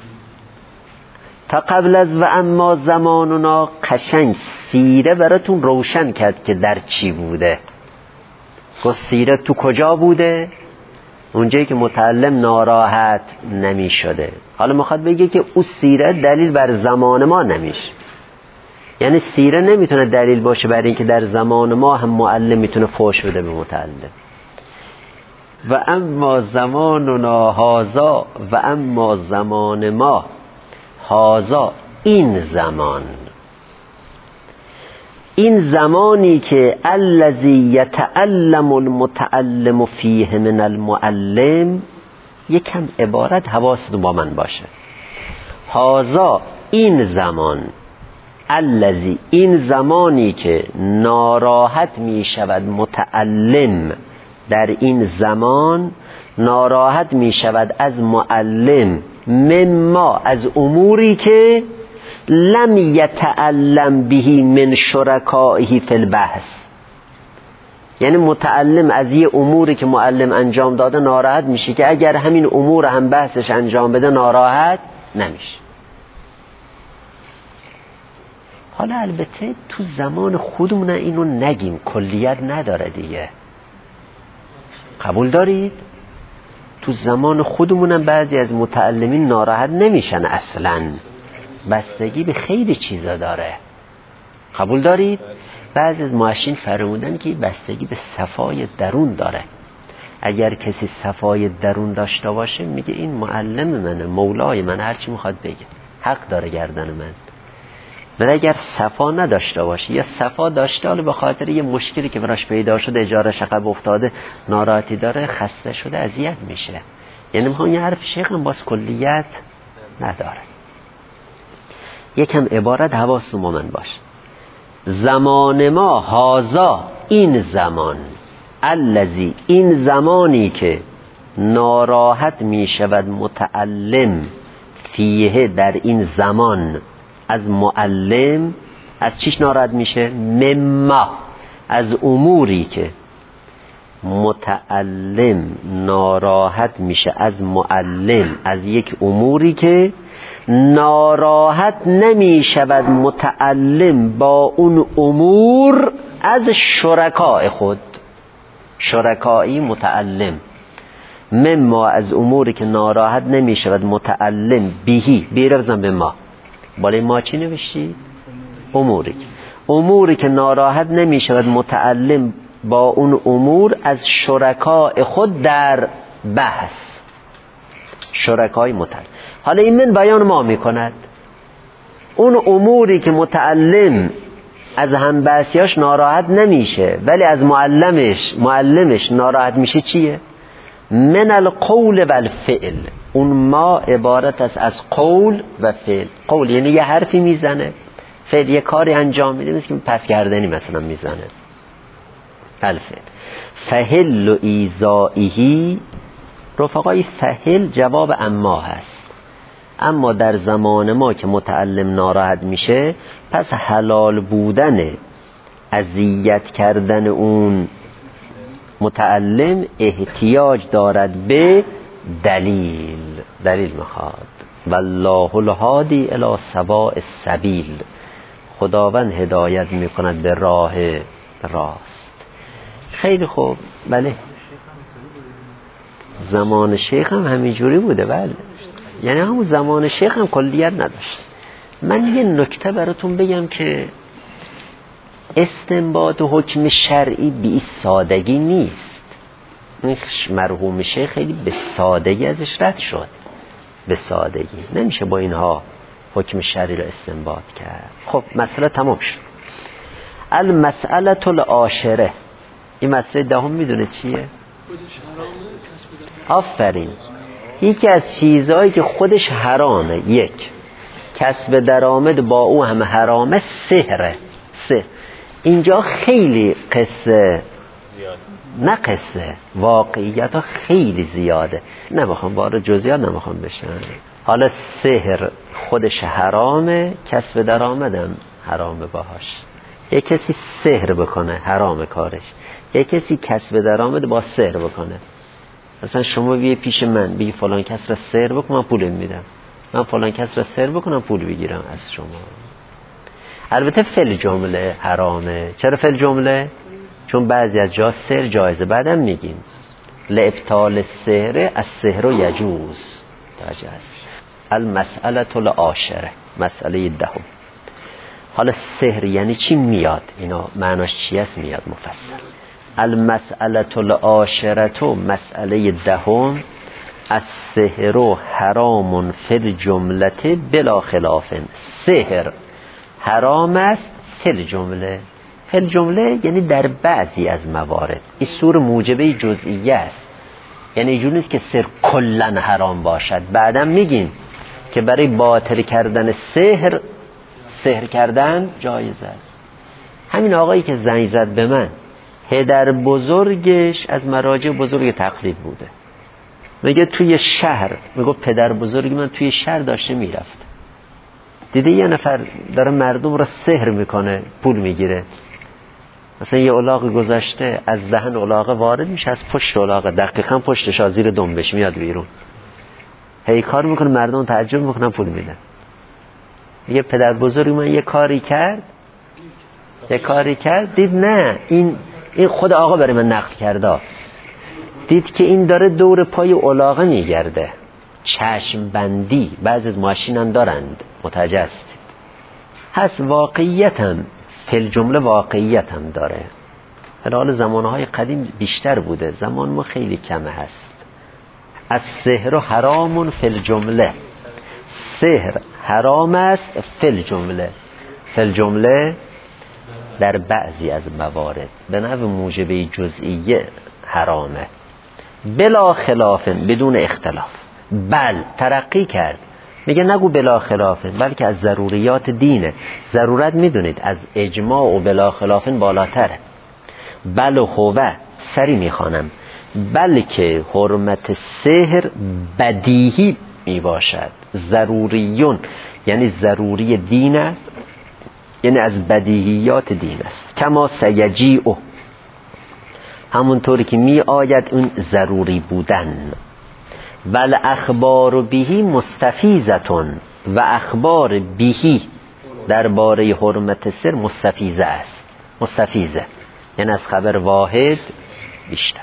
تا قبل از و اما زماننا قشنگ سیره براتون روشن کرد که در چی بوده. گفت سیره تو کجا بوده؟ اونجایی که متعلم ناراحت نمی شده. حالا میخواد بگه که اون سیره دلیل بر زمان ما نمیشه. یعنی سیره نمیتونه دلیل باشه برای اینکه در زمان ما هم معلم میتونه فحش بده به متعلم. و اما زماننا هذا، و اما زمان ما هذا، این زمان، این زمانی که الذی یتعلم المتعلم فیه من المعلم. یکم عبارت حواستون با من باشه. هذا این زمان، الذی این زمانی که ناراحت می شود متعلم، در این زمان ناراحت می شود از معلم، مما از اموری که لم یتعلم بهی من شرکائه فی البحث، یعنی متعلم از یه اموری که معلم انجام داده ناراحت میشه که اگر همین امور هم بحثش انجام بده ناراحت نمیشه. حالا البته تو زمان خودمون اینو نگیم، کلیت نداره دیگه. قبول دارید؟ تو زمان خودمونم بعضی از متعلمین ناراحت نمیشن اصلاً، بستگی به خیلی چیزا داره. قبول دارید؟ بعضی از معشین فرمودن که بستگی به صفای درون داره. اگر کسی صفای درون داشته باشه میگه این معلم منه، مولای من، هرچی میخواد بگه، حق داره گردن من. ولی اگر صفا نداشته باشه یا صفا داشته حالا به خاطر یه مشکلی که براش پیدا شده، اجارش عقب افتاده، ناراحتی داره، خسته شده، اذیت میشه. یعنی میخوام یه حرف شیخ هم باز کلیت نداره. یکم عبارت حواستون با من باشه. زمان ما هازا، این زمان، الذی، این زمانی که ناراحت میشود متعلم فیه، در این زمان، از معلم. از چیش ناراحت میشه؟ مما، از اموری که متعلم ناراحت میشه از معلم، از یک اموری که ناراحت نمیشود متعلم با اون امور از شرکای خود. شرکایی متعلم، مما، از اموری که ناراحت نمیشود متعلم بیهی، بیرفزن به ما، بالای ما چی نوشتی؟ اموری اموری که ناراحت نمی شود متعلم با اون امور از شرکای خود در بحث. شرکای متعلم. حالا این من بیان ما می کند اون اموری که متعلم از همبحثیاش ناراحت نمیشه ولی از معلمش معلمش ناراحت میشه چیه؟ من القول و الفعل. اون ما عبارت است از قول و فعل. قول یعنی یه حرفی میزنه، فعل یه کاری انجام میده، مثل که پس گردنی مثلا میزنه. الفعل. فهل و ایزائیهی، رفقای فهل جواب اما هست. اما در زمان ما که متعلم ناراحت میشه، پس حلال بودن اذیت کردن اون متعلم احتیاج دارد به دلیل. دلیل میخواد. والله الهادی الی سواء السبیل. خداوند هدایت میکند به راه راست. خیلی خوب. بله، زمان شیخ هم همینجوری بوده. بله، یعنی همون زمان شیخ هم کلیت نداشت. من یه نکته براتون بگم که استنباط حکم شرعی به سادگی نیست. مرحوم شیخ خیلی به سادگی ازش رد شد. به سادگی نمیشه با اینها حکم شرعی رو استنباط کرد. خب مسئله تمام شد. المسئله العاشره، این مسئله دهم میدونه چیه؟ آفرین. یکی از چیزهایی که خودش حرامه، یک کسب درآمد با او هم حرامه، سحره. سحر اینجا خیلی قصه، نه قصه، واقعیت ها خیلی زیاده. نمیخوام وارد جزئیات نمیخوام بشن. حالا سحر خودش حرامه، کسب درآمدم حرامه باهاش. یک کسی سحر بکنه حرامه کارش، یک کسی کسب درآمد با سحر بکنه. مثلا شما بیه پیش من بگی فلان کس را سحر بکن، من پول میدم. من فلان کس را سحر بکنم پول بگیرم از شما. البته فل جمله حرامه. چرا فل جمله؟ چون بعضی از جا سحر جایزه. بعدم میگیم لابطال السحر السحر یجوز. تاجاز المسئله العاشره، مسئله دهم. حالا سحر یعنی چی میاد؟ اینا معناش چی است میاد مفصل. المسئله العاشره، مسئله دهم، السحر حرام فی الجمله بلا خلاف. سحر حرام است فی الجمله. فی الجمله یعنی در بعضی از موارد. این سور موجبه جزئیه است. یعنی اینجوری نیست که سحر کلا حرام باشد. بعدم میگیم که برای باطل کردن سحر، سحر کردن جایز است. همین آقایی که زنگ زد به من، پدر بزرگش از مراجع بزرگ تقلید بوده. میگه توی شهر، میگه پدر بزرگ من توی شهر داشته میرفت، دیده یه نفر داره مردم را سحر میکنه، پول میگیره. مثلا یه الاغ گذاشته از دهن الاغ وارد میشه، از پشت الاغ دقیقاً پشتش از زیر دنبش میاد بیرون، هی کار میکنه، مردم تعجب میکنن، پول میدن. یه پدر بزرگ من یه کاری کرد یه کاری کرد دید نه این این خود آقا برای من نقل کرده، دید که این داره دور پای الاغه میگرده، چشم بندی بعض از ماشین هم دارند، متوجه است هست، واقعیت هم فل جمله واقعیت هم داره. حالا زمانهای قدیم بیشتر بوده، زمان ما خیلی کمه هست. از سحر حرامون فل جمله، سحر حرام است فل جمله، فل جمله در بعضی از موارد به نوع موجبه جزئیه حرامه، بلا خلاف، بدون اختلاف. بل ترقی کرد، میگه نگو بلا خلاف، بلکه از ضروریات دینه. ضرورت میدونید از اجماع و بلا خلاف بالاتره. بل و هوه سری میخوانم، بلکه حرمت سحر بدیهی میباشد، ضروریون یعنی ضروری دین است، یعنی از بدیهیات دین است. کما سیجیعو، همونطوری که می آید اون ضروری بودن. ول اخبار بهی مستفیزتون، و اخبار بهی درباره حرمت سر مستفیزه است، مستفیزه یعنی از خبر واحد بیشتر.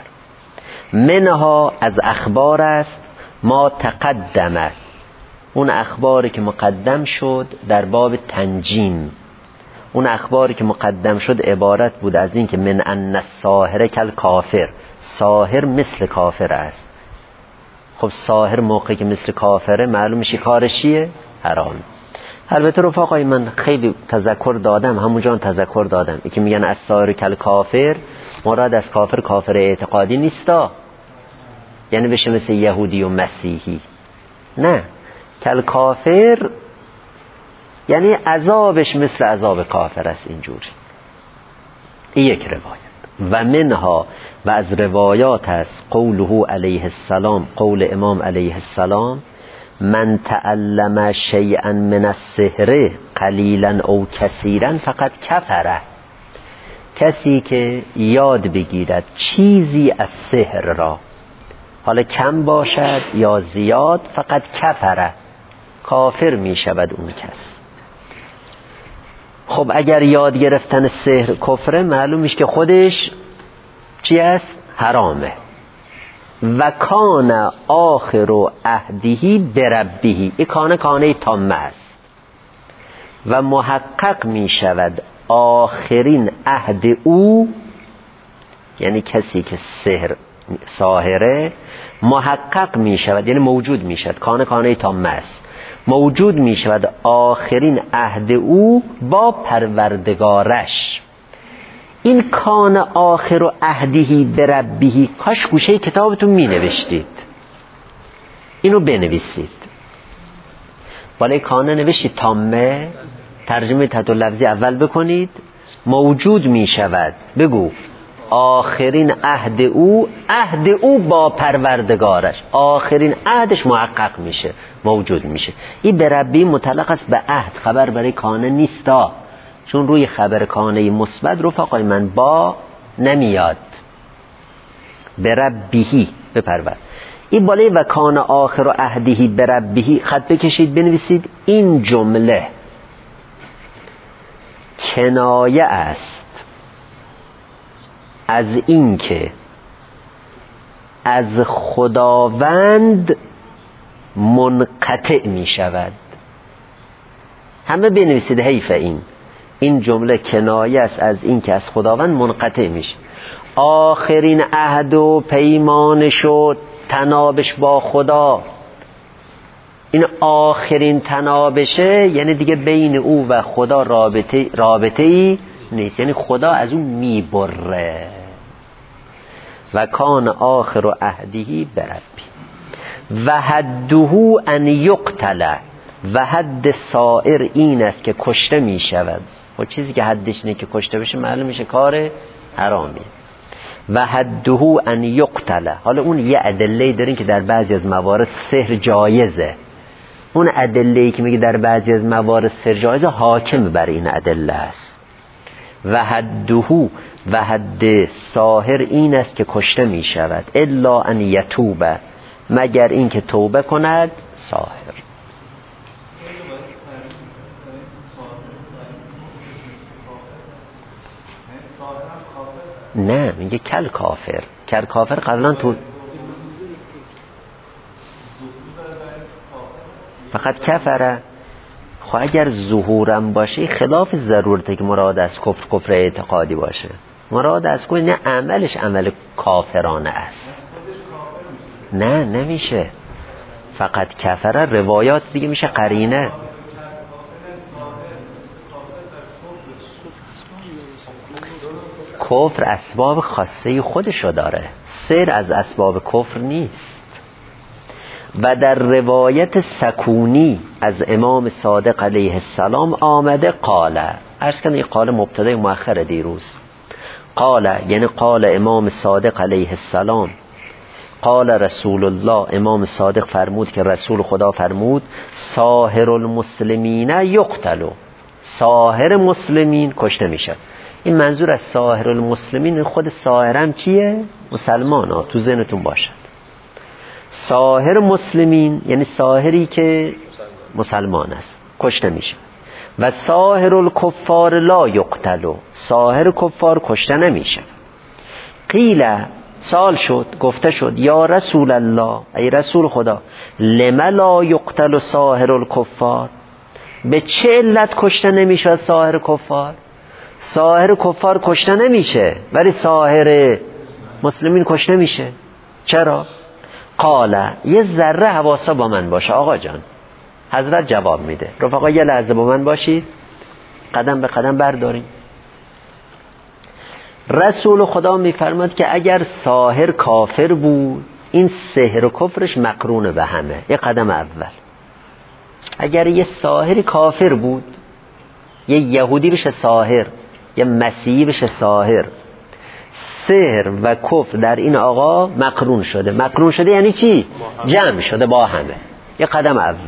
منها از اخبار است ما تقدمه، اون اخباری که مقدم شد در باب تنجیم، اون اخباری که مقدم شد عبارت بود از این که من ان الساحر کل کافر، ساحر مثل کافر است. خب ساحر موقعی که مثل کافره معلوم میشه کارش چیه؟ حرام. البته رفقای من خیلی تذکر دادم، همونجا تذکر دادم که میگن از ساحر کل کافر، مراد از کافر کافر اعتقادی نیستا، یعنی بشه مثل یهودی و مسیحی، نه، کل کافر یعنی عذابش مثل عذاب کافر است. اینجوری این یک روایت. و منها، و از روایات است قوله علیه السلام، قول امام علیه السلام، من تعلم شیئا من السحر قلیلا او کثیرا فقط کفره، کسی که یاد بگیرد چیزی از سحر را، حالا کم باشد یا زیاد، فقط کفره، کافر می شود اون کس. خب اگر یاد گرفتن سحر کفره، معلوم میشه که خودش چی است؟ حرامه. و کان آخر عهدهی بربهی، این کانه کانه تامه است و محقق می شود آخرین عهد او، یعنی کسی که سحر ساحره محقق می شود، یعنی موجود می شود، کانه کانه تامه است، موجود می شود آخرین عهد او با پروردگارش. این کان آخر و عهدهی بربهی، کاش گوشه کتابتون می نوشتید، اینو بنویسید. بالای کانه نوشید تامه، ترجمه تحت لفظی اول بکنید، موجود می شود، بگو آخرین عهد او، عهد او با پروردگارش، آخرین عهدش محقق میشه، موجود میشه. این بربی مطلق است به عهد، خبر برای کانه نیستا، چون روی خبر کانه مثبت رفقای من با نمیاد. بربیهی بپرور. این بالای و کان آخر و عهدهی بربیهی خط بکشید بنویسید. این جمله کنایه است از این که از خداوند منقطع می شود. همه بنویسید حیف این این جمله کنایه است از این که از خداوند منقطع میشه. آخرین عهد و پیمانش و تنابش با خدا، این آخرین تنابشه، یعنی دیگه بین او و خدا رابطه رابطه ای نیست، یعنی خدا از اون میبره. و کان آخر و عهدهی بربی و حده ان یقتل، و حد سائر این است که کشته می شود. و چیزی که حدش اینه که کشته بشه معلوم میشه کار حرامی. و حده ان یقتل، حالا اون یه ادله دارین که در بعضی از موارد سحر جایزه، اون ادله‌ای که میگه در بعضی از موارد سحر جایزه حاکم بر این ادله است. و حده و حد ساحر این است که کشته می شود الا ان یتوبه، مگر این که توبه کند ساحر. نه میگه کل کافر، کل کافر قبلا تو فقط کفره. خب اگر ظهورم باشه خلاف ضرورته که مراد از کفر کفر اعتقادی باشه، مراد از کفر نه عملش عمل کافرانه است. نه نمیشه، فقط کفره روایات دیگه میشه قرینه. کفر اسباب خاصه خودشو داره، سر از اسباب کفر نیست. و در روایت سکونی از امام صادق علیه السلام آمده قاله، عرض کنه این قاله مبتدای مؤخر دیروز، قاله یعنی قال امام صادق علیه السلام، قال رسول الله، امام صادق فرمود که رسول خدا فرمود ساحر المسلمین یقتل، ساحر مسلمین کشته میشه. این منظور از ساحر المسلمین خود ساحرم چیه؟ مسلمان ها، تو ذهنتون باشد. ساحر مسلمین یعنی ساحری که مسلمان است کشته میشه. و ساحر الکفار لا یقتل، ساحر کفار کشته نمیشه. قیل سال شد، گفته شد یا رسول الله، ای رسول خدا، لم لا یقتل ساحر الکفار، به چه علت کشته نمیشه ساحر کفار؟ ساحر کفار کشته نمیشه ولی ساحر مسلمین کشته میشه. چرا؟ قال یه ذره حواسا با من باشه آقا جان. حضرت جواب میده رفقا یه لحظه با من باشید، قدم به قدم برداریم. رسول خدا میفرماد که اگر ساحر کافر بود این سحر و کفرش مقرون به همه. یه قدم اول، اگر یه ساحر کافر بود، یه یهودی بشه ساحر، یه مسیحی بشه ساحر، سحر و کفر در این آقا مقرون شده. مقرون شده یعنی چی؟ جمع شده با همه. یه قدم اول.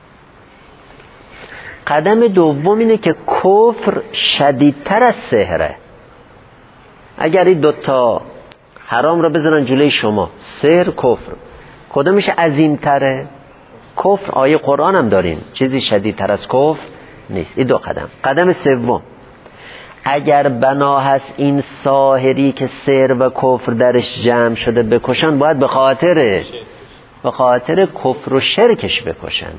قدم دوم اینه که کفر شدیدتر از سحره. اگر این دوتا حرام رو بزنن جلوی شما، سحر کفر، کدومش عظیمتره؟ کفر. آیه قرآن هم دارین چیزی شدیدتر از کفر نیست. این دو قدم. قدم سوم، اگر بنا هست این ساحری که سحر و کفر درش جمع شده بکشن، باید به خاطر به خاطر کفر و شرکش بکشن.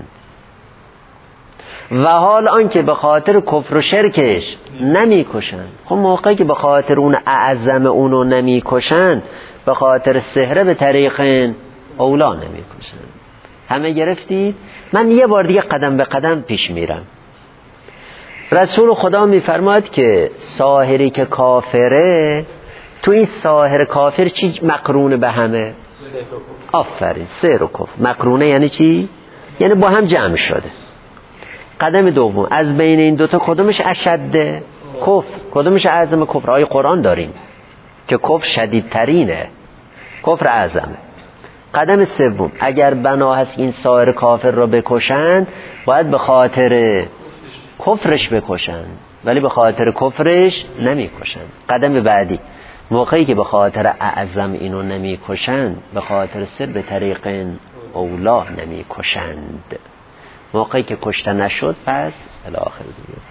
و حال آنکه به خاطر کفر و شرکش نمیکشن، خب موقعی که به خاطر اون اعظم اونو نمیکشن، به خاطر سحره به طریق اولا نمیکشن. همه گرفتید؟ من یه بار دیگه قدم به قدم پیش میرم. رسول خدا میفرماد که ساحری که کافره، تو این ساحر کافر چی مقرونه به همه؟ آفرین، سحر و کفر. مقرونه یعنی چی؟ یعنی با هم جمع شده. قدم دوم، از بین این دوتا کدومش اشد؟ کفر. کدومش اعظم؟ کفر. آیه قرآن داریم که کفر شدیدترینه، کفر اعظمه. قدم سوم، اگر بنا هست این ساحر کافر رو بکشن، باید به خاطر کفرش بکشن، ولی به خاطر کفرش نمیکشن. قدم بعدی، موقعی که به خاطر اعظم اینو نمیکشن، به خاطر سر به طریق اولا نمیکشند. موقعی که کشته نشد پس الاخر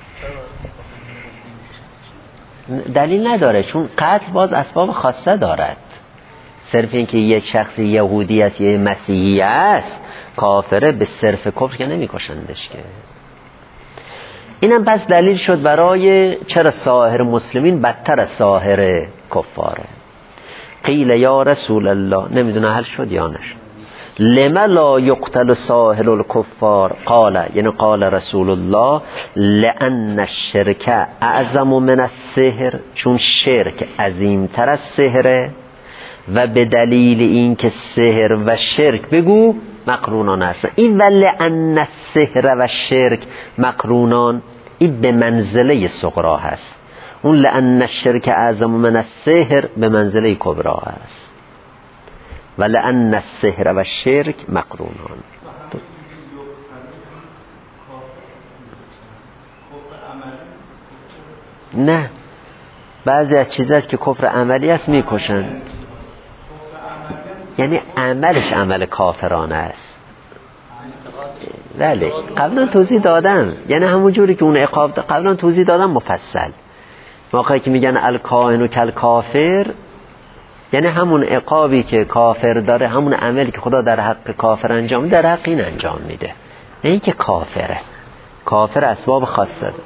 دیگه دلیل نداره، چون قتل باز اسباب خاصه دارد. صرف این که یک شخص یهودی است یا مسیحی است کافره، به صرف کفر که نمیکشندش که. اینم پس دلیل شد برای چرا ساحر مسلمین بدتر از ساحر کفاره. قیل یا رسول الله، نمیدونه حل شد یا نشد. لما لا یقتل ساحر الکفار؟ قال یعنی قال رسول الله لأن الشرک اعظم من السحر، چون شرک عظیمتر از سحره، و به دلیل این که سحر و شرک بگو مقرونان هستن. این و لأن السحر و شرک مقرونان، این به منزله صغرا هست. اون لأن الشرک اعظم من السحر به منزله کبرا هست. و لأن السحر و شرک مقرونان. نه، بعضی از چیزا که کفر عملی است میکشن، یعنی عملش عمل کافرانه است. بله قبلا توضیح دادم، یعنی همون جوری که اون عقاب دا قبلا توضیح دادم مفصل. موقعی که میگن الکاهن کل کافر، یعنی همون عقابی که کافر داره، همون عملی که خدا در حق کافر انجام میده در حق این انجام میده، نه اینکه کافره. کافر اسباب خاصه ده.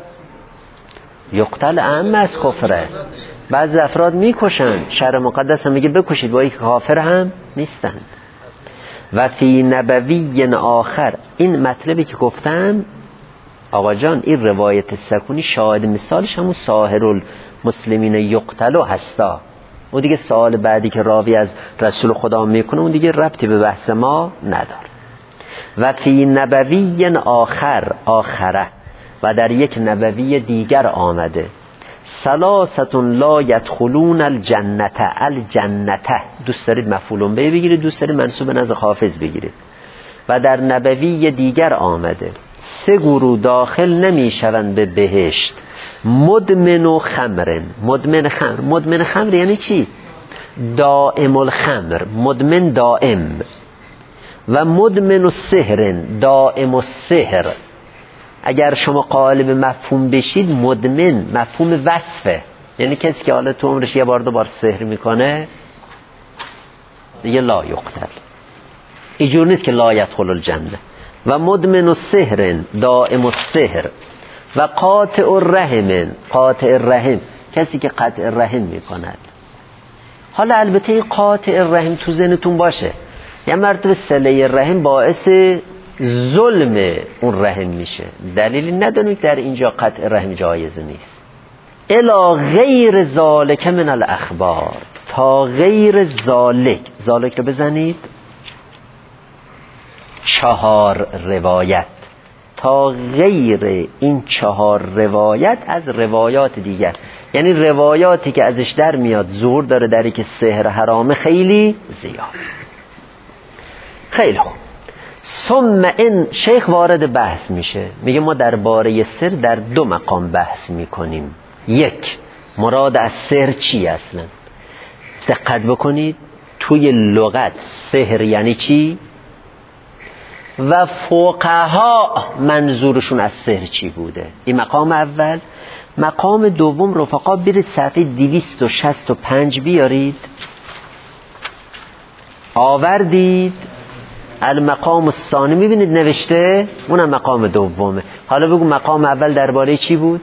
یقتل اعم از کفره. بعضی افراد میکشن، شرع مقدس هم میگه بکشید، با اینکه کافر هم نیستن. و فی نبوی آخر، این مطلبی که گفتم آقا جان، این روایت سکونی شاهد مثالش همون ساحر المسلمین یقتلو هستا. اون دیگه سوال بعدی که راوی از رسول خدا میکنه اون دیگه ربطی به بحث ما نداره. و فی نبوی آخر، آخره، و در یک نبوی دیگر آمده سلاستون لا یدخلون الجنت. الجنت دوست دارید مفعول به بگیرید، دوست دارید منصوب نزد حافظ بگیرید. و در نبوی دیگر آمده سه گروه داخل نمی شوند به بهشت. مدمن و خمر. مدمن خمر، مدمن خمر یعنی چی؟ دائم الخمر، مدمن دائم. و مدمن و سحر، دائم و سحر. اگر شما قالب مفهوم بشید، مدمن مفهوم وصفه، یعنی کسی که حالا تو عمرش یه بار دو بار سحر میکنه دیگه لا یقتل. اینجور نیست که لا یدخل الجنه. و مدمن و سحر، دائم و سحر. و قاطع الرحم، قاطع الرحم کسی که قطع الرحم میکند. حالا البته این قاطع الرحم تو ذهنتون باشه، یه مرتبه صله الرحم باعث ظلم اون رحم میشه، دلیلی نداریم که در اینجا قطع رحم جایز نیست. الا غیر ذالک من الاخبار، تا غیر ذالک. ذالک رو بزنید چهار روایت، تا غیر این چهار روایت از روایات دیگر، یعنی روایاتی که ازش در میاد ظهور داره در این که سحر حرامه خیلی زیاد. خیلی خوب. ثم این شیخ وارد بحث میشه، میگه ما درباره سحر در دو مقام بحث میکنیم. یک، مراد از سحر چی اصلا؟ دقت بکنید توی لغت سحر یعنی چی و فقها منظورشون از سحر چی بوده. این مقام اول. مقام دوم رفقا برید صفحه دویست و شصت و پنج بیارید. آوردید المقام الثانی، میبینید نوشته اونم مقام دومه. حالا بگو مقام اول درباره چی بود؟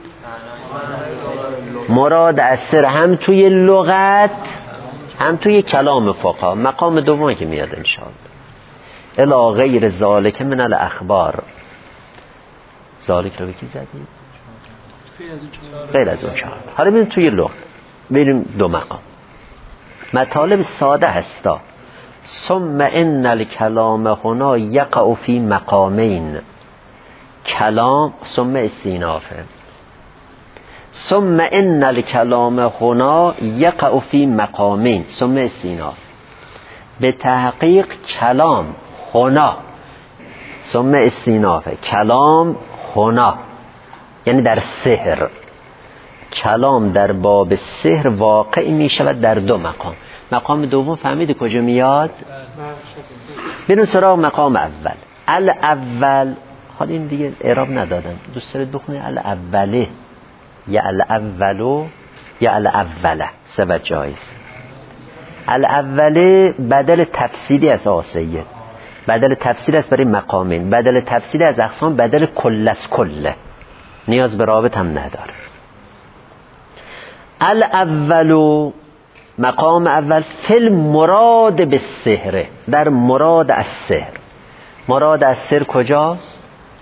مراد از سحر هم توی لغت هم توی کلام فقها. مقام دومی که میاد انشاءالله الا غیر ذالک من الاخبار. ذالک رو بکی زدید؟ غیر از اون چهار. حالا ببینید توی لغت بریم دو مقام. مطالب ساده هستا. ثم ان الکلام هنا یقع فی مقامین. کلام ثم استینافه. ثم ان الکلام هنا یقع فی مقامین ثم استیناف. به تحقیق کلام هنا ثم استینافه. کلام هنا یعنی در سحر. کلام در باب سحر واقع می شود در دو مقام. مقام دوم فهمید کجا میاد؟ بریم سراغ مقام اول. الاول، حالا این دیگه اعراب ندادم، دوست دارید بخونید الاوله یا الاولو یا الاوله، سبت جایز. الاوله بدل تفصیلی از آسیه، بدل تفصیل است برای مقامین، بدل تفصیل از اقسام، بدل کل از کله، نیاز به رابط هم نداره. الاولو مقام اول فل مراد به سحر، در مراد از سحر. مراد از سحر کجاست؟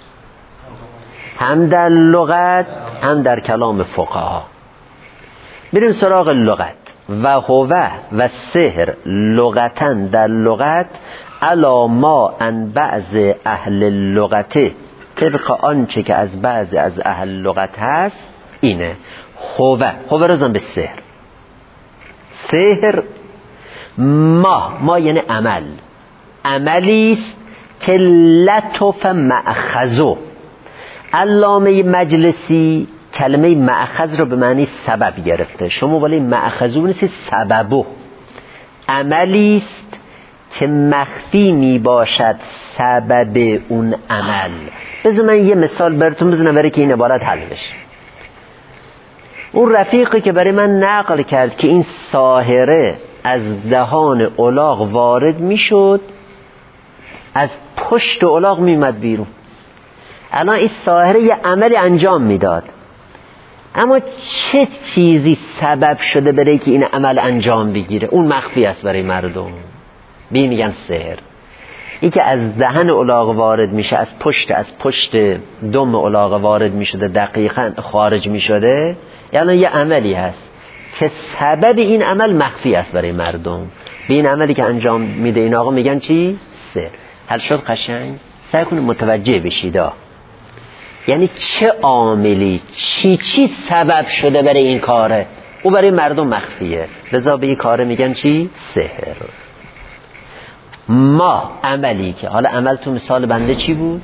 هم در لغت هم در کلام فقها. بریم سراغ لغت. و هو و سحر لغتاً در لغت علا ما ان بعض اهل لغت، طبق آنچه که از بعض از اهل لغت هست اینه. هو هو رزان به سحر. سحر ما ما یعنی عمل، عملیست که لطف مأخذو. علامه مجلسی کلمه مأخذ رو به معنی سبب گرفته. شما ولی مأخذو بنویسید سببو، عملی است که مخفی می باشد سبب اون عمل. بذار من یه مثال براتون بزنم برای که این عبارت حل بشه. اون رفیقی که برای من نقل کرد که این ساحره از دهان الاغ وارد می شد، از پشت الاغ می اومد بیرون. الان این ساحره یه عملی انجام میداد، اما چه چیزی سبب شده برای که این عمل انجام بگیره؟ اون مخفی است برای مردم. بی میگن سحر. این که از دهن الاغ وارد میشه، از پشت از پشت دم الاغ وارد میشده، دقیقاً خارج میشده، یعنی یه عملی هست که سبب این عمل مخفی است برای مردم. به این عملی که انجام میده این آقا میگن چی؟ سحر. حل شد قشنگ؟ سعی کنید متوجه بشید. یعنی چه عاملی، چی چی سبب شده برای این کاره، او برای مردم مخفیه، لذا به این کاره میگن چی؟ سحر. ما عملی که، حالا عمل تو مثال بنده چی بود؟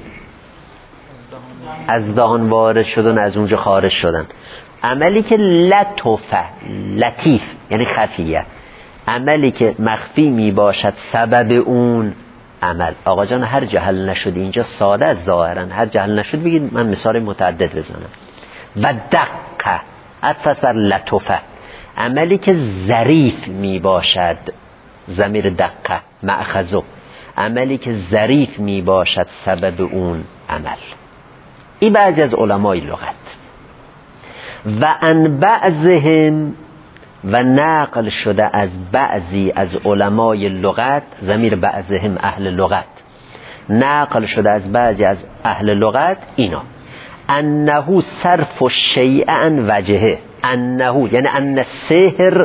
از دهان وارد شدن، از اونجا خارج شدن. عملی که لطفه، لطیف یعنی خفیه، عملی که مخفی میباشد سبب اون عمل. آقا جان هر جهل نشد، اینجا ساده از ظاهرا هر جهل نشد بگید، من مثال متعدد بزنم. و دقه عطف بر لطفه، عملی که ظریف می باشد، ضمیر دقه مأخذو، عملی که ظریف می باشد سبب اون عمل. این بعضی از علمای لغت. و ان بعضهم، و نقل شده از بعضی از علمای لغت، ضمیر بعضهم اهل لغت، نقل شده از بعضی از اهل لغت اینا، انه صرف الشیء عن وجهه، انه یعنی ان سحر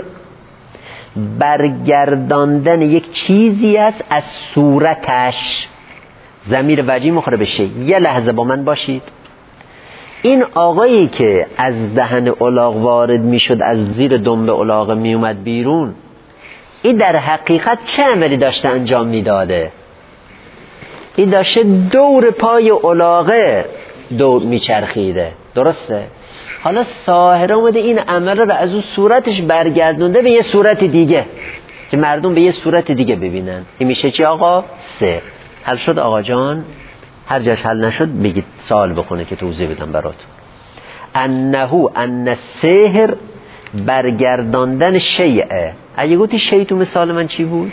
برگرداندن یک چیزی است از صورتش. ضمیر وجهی مخاطب بشه. یه لحظه با من باشید. این آقایی که از دهن الاغ وارد می شد، از زیر دنب الاغ می اومد بیرون، این در حقیقت چه عملی داشته انجام می داده؟ این داشته دور پای الاغه دور می چرخیده، درسته؟ حالا ساحر اومده این عمل رو از اون صورتش برگردونده به یه صورت دیگه که مردم به یه صورت دیگه ببینن. این میشه چی آقا؟ سحر. حل شد آقا جان؟ هر جاش حل نشد بگید سوال بکنه که توضیح بدم براتون. انه ان سحر برگرداندن شیعه. اگه گفتی شیع تو مثال من چی بود؟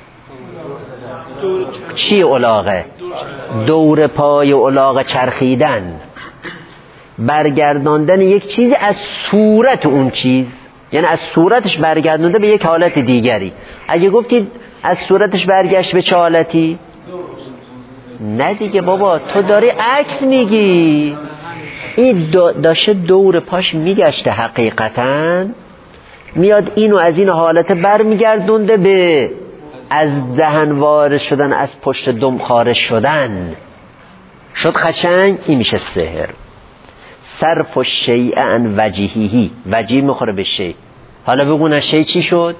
چی الاغه؟ دور پای الاغه چرخیدن، برگرداندن یک چیزی از صورت اون چیز، یعنی از صورتش برگردونده به یک حالت دیگری. اگه گفتی از صورتش برگشت به چه حالتی؟ نه دیگه بابا، تو داری عکس میگی. این داشته دور پاش میگشته، حقیقتا میاد اینو از این حالت بر میگردونده به از دهن وارد شدن، از پشت دم خارج شدن. شد قشنگ؟ این میشه سحر. صرف الشیء عن وجهه، وجهی میخوره به شیء. حالا بگون شیء چی شد؟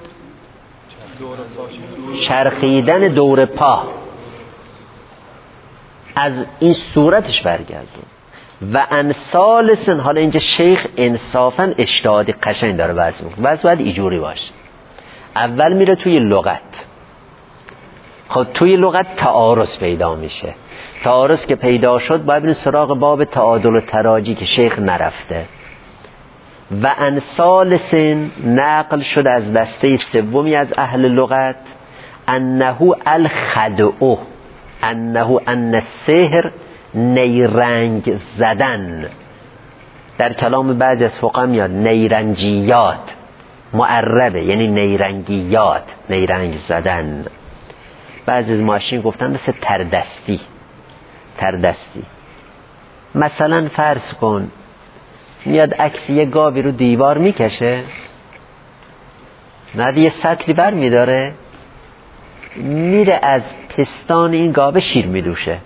چرخیدن دور پا از این صورتش برگردون. و انسالسن، حالا اینجا شیخ انصافا اجتهادی قشنگ داره بحث میکنه، بس باید اینجوری باشه. اول میره توی لغت. خب توی لغت تعارض پیدا میشه. تعارض که پیدا شد باید بریم سراغ باب تعادل و تراجی که شیخ نرفته. و انسالسن نقل شده از دسته سومی از اهل لغت، انه الخدعو، انه ان السحر نیرنگ زدن. در کلام بعضی از فقها میاد نیرنجیات، معربه یعنی نیرنگیات، نیرنگ زدن. بعضی از ماشین گفتن مثل تردستی. تردستی مثلا فرض کن میاد عکس یه گاوی رو دیوار میکشه، نه یه سطلی بر میداره، میره از پستان این گاوه شیر میدوشه.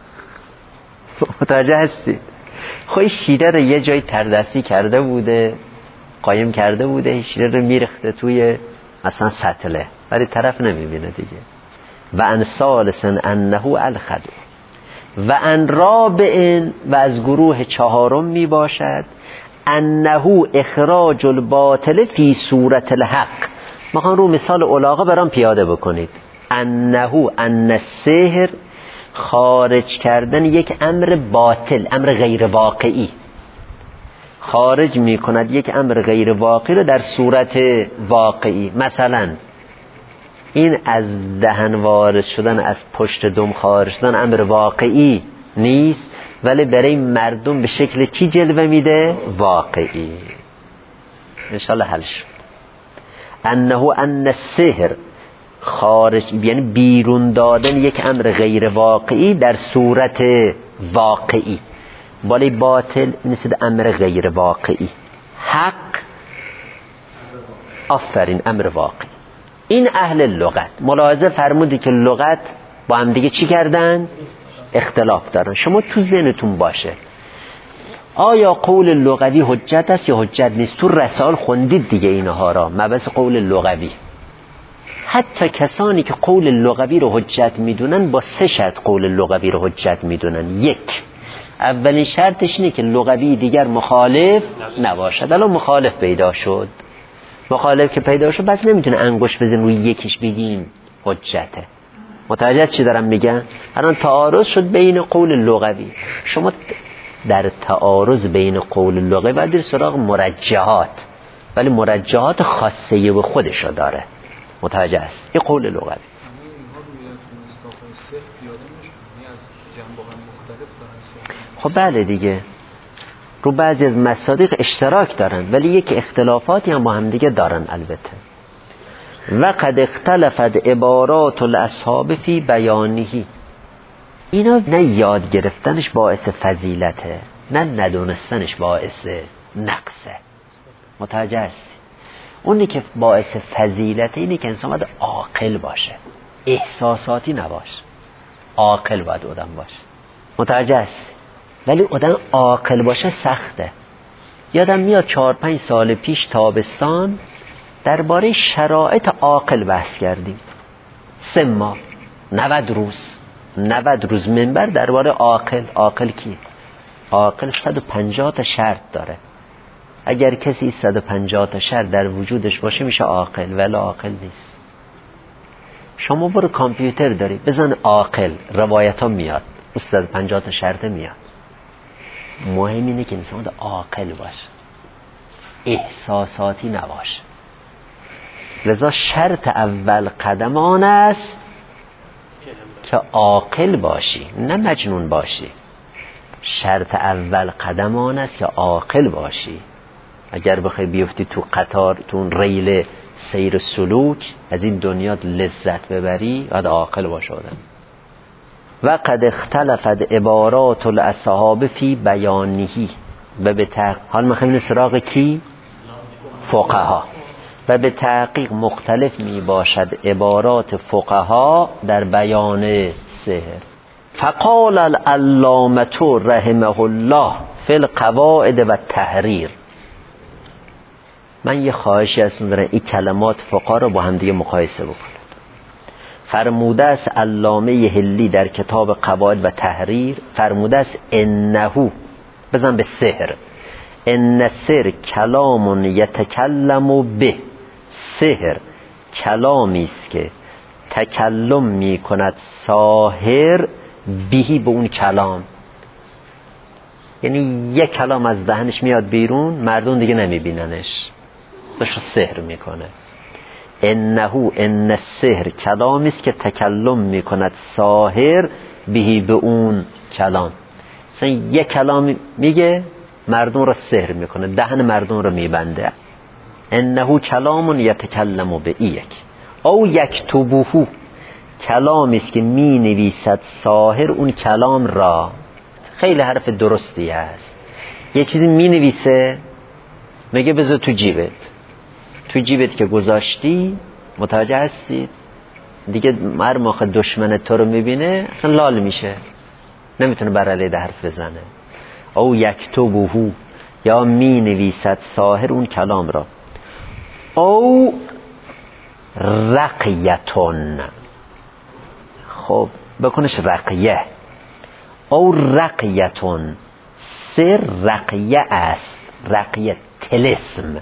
متوجه هستی؟ خب شیره رو یه جای تردستی کرده بوده، قایم کرده بوده، شیره رو میرخته توی مثلا سطله، ولی طرف نمیبینه دیگه. و ان ثالثا انه الخدع. و ان رابع، و از گروه چهارم می باشد انه اخراج الباطل فی صورت الحق. میخوان رو مثال علاقه برام پیاده بکنید. انه ان السحر خارج کردن یک امر باطل، امر غیر واقعی، خارج میکند یک امر غیر واقعی رو در صورت واقعی. مثلا این از دهن وارد شدن، از پشت دم خارج شدن امر واقعی نیست، ولی برای مردم به شکل چی جلوه میده؟ واقعی. انشالله حل شد. انه ان السحر خارج، یعنی بیرون دادن یک امر غیر واقعی در صورت واقعی. ولی باطل مثل امر غیر واقعی، حق آفرین امر واقعی. این اهل لغت. ملاحظه فرمودی که لغت با هم دیگه چی کردن؟ اختلاف دارن. شما تو ذهنتون باشه آیا قول لغوی حجت است یا حجت نیست؟ تو رسائل خوندید دیگه اینها را، مبحث قول لغوی. حتی کسانی که قول لغوی رو حجت میدونن با سه شرط قول لغوی رو حجت میدونن. یک، اولین شرطش اینه که لغوی دیگر مخالف نباشد. الان مخالف پیدا شد، مخالف که پیدا شد بس نمیتونه انگوش بزن روی یکیش بگیم حجته. متوجه چی دارم میگن؟ الان تعارض شد بین قول لغوی. شما در تعارض بین قول لغوی باید در سراغ مرجحات، ولی مرجحات خاصه به خودشو داره. متوجه است؟ این قول لغوی. خب بله دیگه، رو بعضی از مصادیق اشتراک دارن، ولی یک اختلافاتی هم با هم دیگه دارن البته. و قد اختلفت عبارات الاصحاب فی بیانیه. اینا نه یاد گرفتنش باعث فضیلته، نه ندونستنش باعث نقصه. متوجه است؟ اونی که باعث فضیلته اینه که انسان باید عاقل باشه، احساساتی نباشه. عاقل باید آدم باشه. متوجه است؟ ولی آدم عاقل باشه سخته. یادم میاد چهار پنج سال پیش تابستان درباره شرایط عاقل بحث کردیم. سه ماه، نود روز، نود روز منبر درباره عاقل. عاقل کی؟ عاقل صد و پنجاه تا شرط داره. اگر کسی صد و پنجاه تا شرط در وجودش باشه میشه عاقل، ولی عاقل نیست. شما برو کامپیوتر داری بزن عاقل، روایت ها میاد، صد و پنجاه تا شرط میاد. مهم اینه که انسان عاقل باشه، احساساتی نباشه. لذا شرط اول قدم آن است که عاقل باشی، نه مجنون باشی. شرط اول قدم آن است که عاقل باشی. اگر بخوای بیفتی تو قطار، تو اون ریل سیر سلوک، از این دنیا لذت ببری، باید عاقل باشه آدم. و قد اختلفت عبارات الاصحاب فی بیانیه. و به تحقیق، حال میخوایم سراغ کی؟ فقها. و به تحقیق مختلف می باشد عبارات فقها در بیان سحر. فقال العلامة رحمه الله فی القواعد و التحریر. من یه خواهشی هستم دارم این کلمات فقها رو با هم دیگه مقایسه بکنید. فرموده است علامه حلی در کتاب قواعد و تحریر، فرموده است انه، بزن به سحر، ان السحر کلام یتکلم به. سحر کلامی است که تکلم می کند ساحر بهی، به اون کلام. یعنی یک کلام از دهنش میاد بیرون، مردم دیگه نمی بیننش، داشت سحر میکنه. انه ان السحر کلامی است که تکلم می کند ساحر بهی، به اون کلام. مثلا یک کلام میگه مردم رو سحر میکنه، دهن مردم رو میبنده. انه کلام یتکلم به یک. او یکتبه، کلامی است که می نویسد ساحر اون کلام را. خیلی حرف درستی است. یه چیزی می نویسه، میگه بذار تو جیبت، تو جیبت که گذاشتی، متوجه هستید دیگه، هر موقع دشمن تو رو میبینه اصلا لال میشه، نمیتونه بر علیه حرف بزنه. او یکتبه، یا می نویسد ساحر اون کلام را. او رقیتون، خب بکنش رقیه. او رقیتون، سر رقیه است. رقیه طلسم.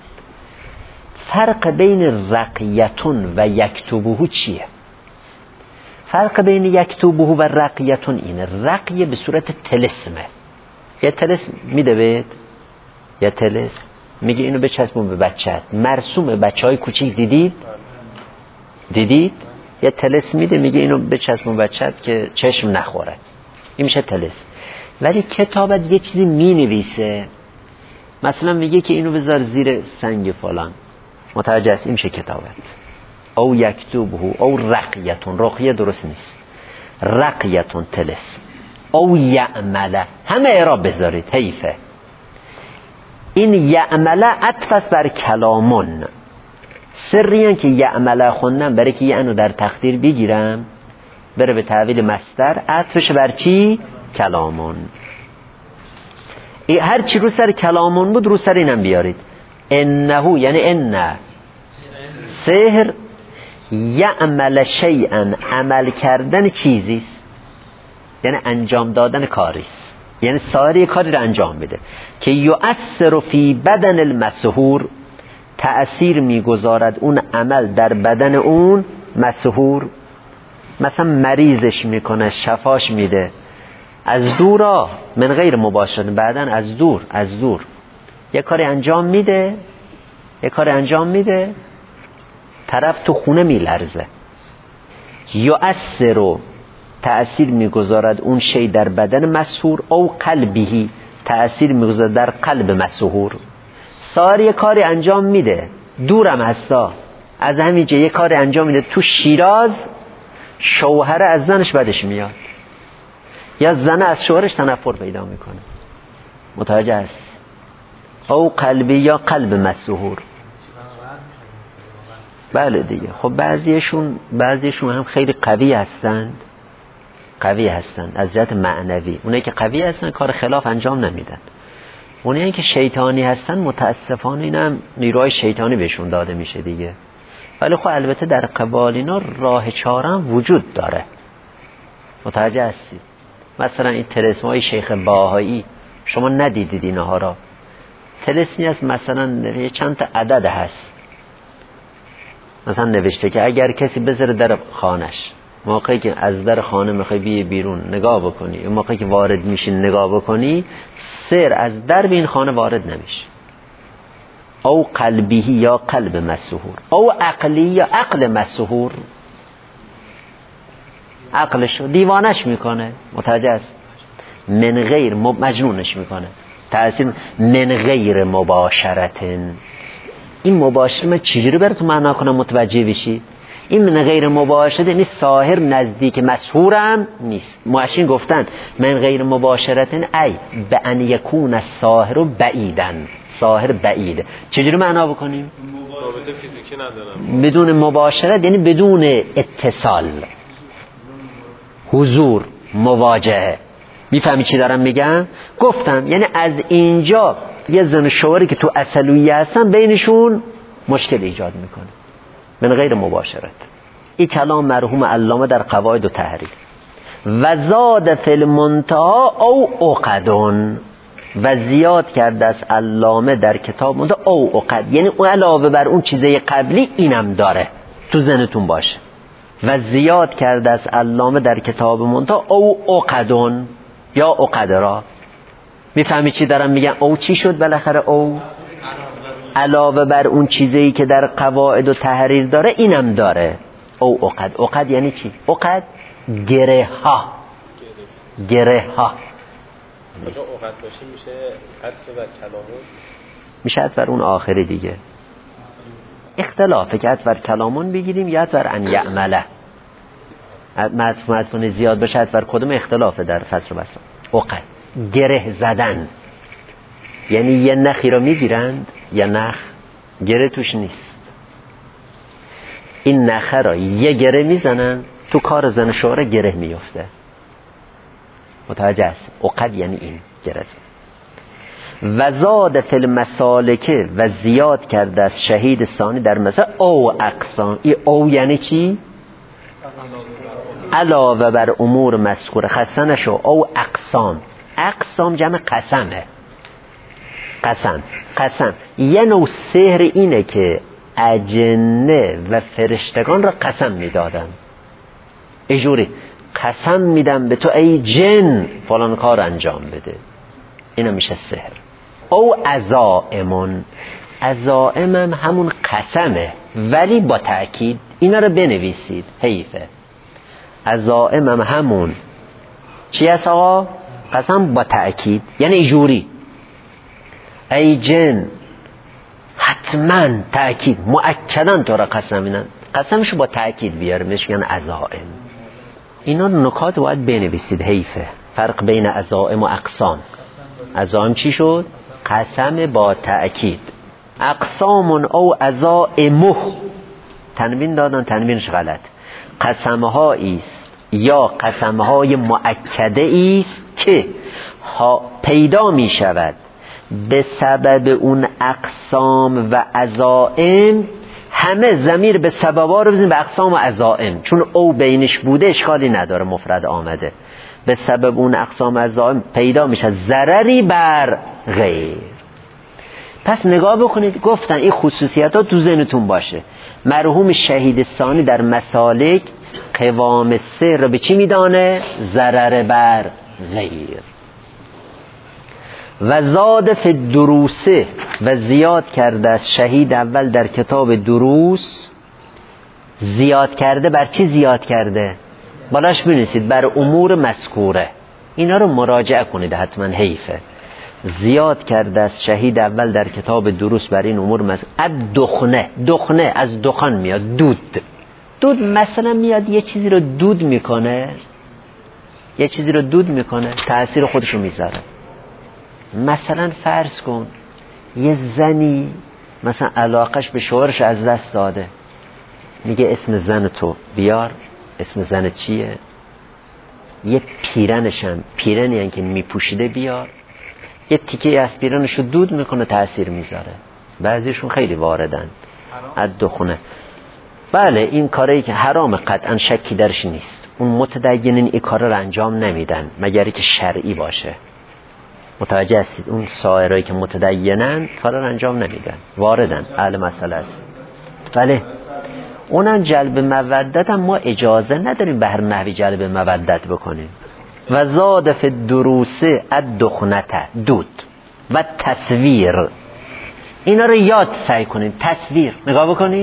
فرق بین رقیتون و یکتبوه چیه؟ فرق بین یکتبوه و رقیتون اینه، رقیه به صورت طلسمه. یه طلسم میده بهت، یه طلسم میگه اینو بچسبون به بچه‌ت، مرسوم بچه های کوچیک دیدید؟ دیدید؟ یه طلسم میده میگه اینو بچسبون به بچه‌ت که چشم نخوره، این میشه طلسم. ولی کتابت یه چیزی مینویسه، مثلا میگه که اینو بذار زیر سنگ فلان، متوجه است؟ این میشه کتابت. او یکتبه او رقیتون، رقیه درست نیست، رقیتون طلسم. او یعمله، همه اعراب بذارید، حیفه. این یعمله عطف بر کلامون. سری این که یعمله خوندم برای که یعنو در تقدیر بگیرم بره به تعویل مصدر، عطفش بر چی؟ کلامون. هر چی رو سر کلامون بود رو سر اینم بیارید. انهو یعنی ان سحر یعمل شیئا، عمل کردن چیزیست، یعنی انجام دادن کاریست، یعنی سایر کاری رو انجام بده که یؤثر فی بدن المسحور، تأثیر میگذارد اون عمل در بدن اون مسحور. مثلا مریضش میکنه، شفاش میده از دورا، من غیر مباشر، بعدن از دور از دور یه کاری انجام میده، یه کاری انجام میده، طرف تو خونه میلرزه. یؤثر، تأثیر میگذارد اون شی در بدن مسحور، او قلبی، تأثیر میگذارد در قلب مسحور. سایر یه کاری انجام میده، دورم هستا، از همین جه یه کاری انجام میده. تو شیراز شوهر از زنش بدش میاد، یا زن از شوهرش تنفر پیدا میکنه، متوجه است؟ او قلبی یا قلب مسحور. بله دیگه. خب بعضیشون بعضیشون هم خیلی قوی هستند، قوی هستند از جهت معنوی. اونایی که قوی هستن کار خلاف انجام نمیدن. اونایی که شیطانی هستن متاسفانه اینم نیروهای شیطانی بهشون داده میشه دیگه. ولی خب البته در قبال اینا راه چاره وجود داره، متوجه هستید؟ مثلا این طلسم‌های شیخ باهایی شما ندیدید اینها را؟ طلسمی هست مثلا چند تا عدد هست، مثلا نوشته که اگر کسی بذاره در خانش، موقعی که از در خانه میخوای بیای بیرون نگاه بکنی، اون موقعی که وارد میشی نگاه بکنی، سر از درب این خانه وارد نمیشه. او قلبی یا قلب مسحور، او عقلی یا عقل مسحور، عقلشو دیوانش میکنه، متوجه است؟ من غیر مجنونش میکنه، تأثیر من غیر مباشرتن. این مباشر من چجوری براتون معنا کنم متوجه بشی؟ این من غیر مباشرت یعنی ساحر نزدیک مسحورم نیست. معشین گفتن من غیر مباشرتن ای به ان یکون الساحر بعیدن، ساحر بعیده. چجوری معنا بکنیم؟ رابطه فیزیکی ندارم، بدون مباشرت یعنی بدون اتصال، حضور، مواجهه. میفهمی چی دارم میگم؟ گفتم یعنی از اینجا یه زن شوهری که تو اصلویه هستن بینشون مشکل ایجاد میکنه، من غیر مباشرت. این کلام مرحوم علامه در قواعد و تحریر. و زاد فی المنتهی او عقدون، و زیاد کرده از علامه در کتاب منتهی او عقد، یعنی اون علاوه بر اون چیزای قبلی اینم داره، تو ذهنتون باشه. و زیاد کرده از علامه در کتاب منتهی او عقدون یا عقدرا. میفهمی چی دارم میگم؟ او چی شد بالاخره؟ او علاوه بر اون چیزایی که در قواعد و تحریر داره اینم داره. او عقد. عقد یعنی چی؟ عقد گره ها، گره ها. اگه عقد باشه میشه عطف بر کلامون، میشه عطف بر اون آخری دیگه. اختلافه که عطف بر کلامون بگیریم یا عطف بر ان یعمله. معطوف معطوف زیاد بشه عطف بر کدوم اختلافه در فصل و بسط. عقد گره زدن، یعنی یه نخی رو میگیرند، یه نخ گره توش نیست، این نخه را یه گره میزنن، تو کار زن شوهر گره میفته، متوجه است؟ عقد یعنی این گره زدن. و زاد فی المسالک، و زیاد کرده از شهید ثانی در مثلا او اقسام. این او یعنی چی؟ علاوه بر امور مذکوره، خسته نشو. او اقسام، اقسام جمع قسمه، قسم قسم یه نوع سحر اینه که اجنه و فرشتگان را قسم میدادن، اینجوری قسم میدم به تو ای جن فلان کار انجام بده. اینا میشه سحر. او عزائمون، عزائم هم همون قسمه ولی با تأکید. اینا رو بنویسید، حیفه. عزائم هم همون چی هست آقا؟ قسم با تأکید، یعنی اینجوری ای جن حتما تأکید مؤکدن تو را قسم میدن. قسمشو با تأکید بیاره میگن عزائم. اینا نکات باید بنویسید، حیفه. فرق بین عزائم و اقسام. عزائم چی شد؟ قسم با تأکید. اقسام او عزائمه، تنوین دادن، تنوینش غلط. قسمهایی است یا قسمهای مؤکده است که پیدا می شود به سبب اون اقسام و عزائم. همه ضمیر به سببا رو بزنیم به اقسام و عزائم، چون او بینش بوده اشکالی نداره، مفرد آمده. به سبب اون اقسام و عزائم پیدا میشه ضرری بر غیر. پس نگاه بکنید، گفتن این خصوصیت ها تو ذهنتون باشه. مرحوم شهید ثانی در مسالک قوام سر رو به چی میدانه؟ ضرر بر غیر. و زاد فی دروسه، و زیاد کرده از شهید اول در کتاب دروس. زیاد کرده بر چی زیاد کرده؟ بالاش بنویسید بر امور مذکوره. اینا رو مراجعه کنید حتما، حیفه. زیاد کرده از شهید اول در کتاب دروس بر این امور مذکوره. الدخنه، دخنه از دخان میاد، دود. دود مثلا میاد یه چیزی رو دود میکنه، یه چیزی رو دود میکنه، تأثیر خودشو میذاره. مثلا فرض کن یه زنی مثلا علاقش به شوهرش از دست داده، میگه اسم زن تو بیار. اسم زن چیه؟ یه پیرنشم، پیرنی هن که میپوشیده بیار. یه تیکه از پیرنشو دود میکنه، تأثیر میذاره. بعضیشون خیلی واردن از دخونه. بله این کاری که حرام قطعا شکی درش نیست. اون متدینین این کار رو انجام نمیدن مگر که شرعی باشه. متوجه هستید؟ اون سایرایی که متدینن کار رو انجام نمیدن، واردن، اهل مسئله است. بله اونم جلب مودت هم ما اجازه نداریم به هر نحوی جلب مودت بکنیم. و زاد فی الدروسه الدخنته، دود و تصویر. اینا رو یاد سعی کنید. تصویر نگاه بکنید،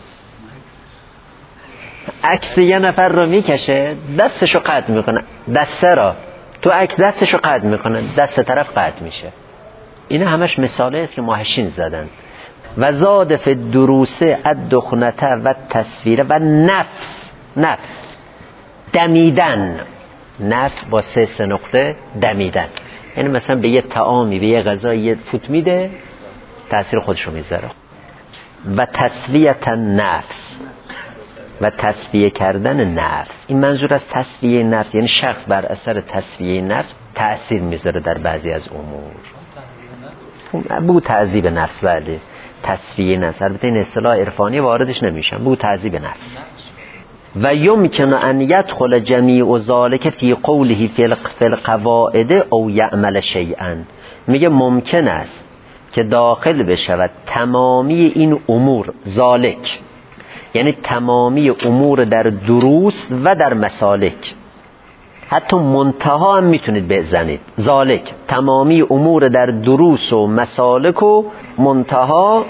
عکس یه نفر رو میکشه، دستشو قطع میکنه، دسته را تو عکس دستشو قطع میکنه، دست طرف قطع میشه. اینا همش مثاله است که محشین زدن. و زاد فی الدروسه الدخنته و تصویر و نفس، نفس دمیدن، نفس با سه سه نقطه دمیدن. یعنی مثلا به یه طعامی، به یه غذایی یه فوت میده، تأثیر خودشو میذاره. و تصویت نفس، و تصفیه کردن نفس. این منظور از تصفیه نفس یعنی شخص بر اثر تصفیه نفس تأثیر میذاره در بعضی از امور. بو تعذیب نفس. بله تصفیه نفس، البته این اصطلاح عرفانی واردش نمیشن. بو تعذیب نفس. و یمکن ان یدخل جمیع ذلک فی قوله فی القواعد او یعمل شیئا. میگه ممکن است که داخل بشود تمامی این امور، ذالک یعنی تمامی امور در دروس و در مسالک، حتی منتها هم میتونید بزنید. ذالک تمامی امور در دروس و مسالک و منتها،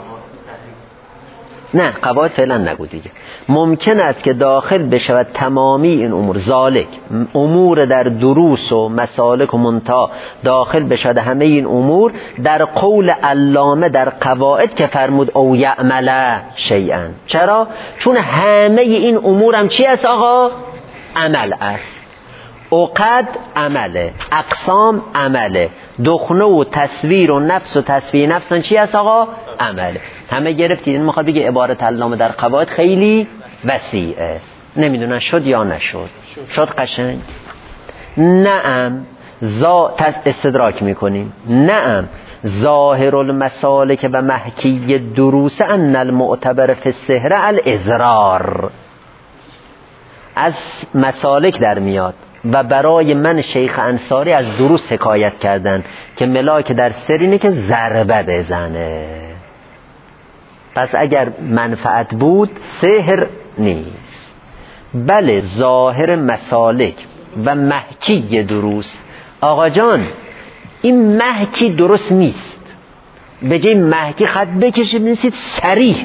نه قواعد فعلا نگو دیگه. ممکن است که داخل بشود تمامی این امور، ذالک امور در دروس و مسالک و منتها داخل بشود همه این امور در قول علامه در قواعد که فرمود او یعمل شیئا. چرا؟ چون همه این امور هم چی است آقا؟ عمل است. عقد عمله، اقسام عمله، دخنه و تصویر و نفس و تصفیه نفس چی است آقا؟ عمله. همه گرفتید. این میخواد بگه عبارت علامه در قواعد خیلی وسیعه. نمیدونن شد یا نشد. شد قشنگ؟ نعم زا استدراک میکنیم. نعم ظاهر المسالک و محکی دروس ان المعتبر فی السحر الازرار. از مسالک در میاد و برای من شیخ انصاری از دروس حکایت کردن که ملاک در سر اینه که ضربه بزنه. پس اگر منفعت بود سحر نیست. بله ظاهر مسالک و محکی دروس. آقا جان این محکی درست نیست، به جای محکی خط بکشید بنویسید صریح.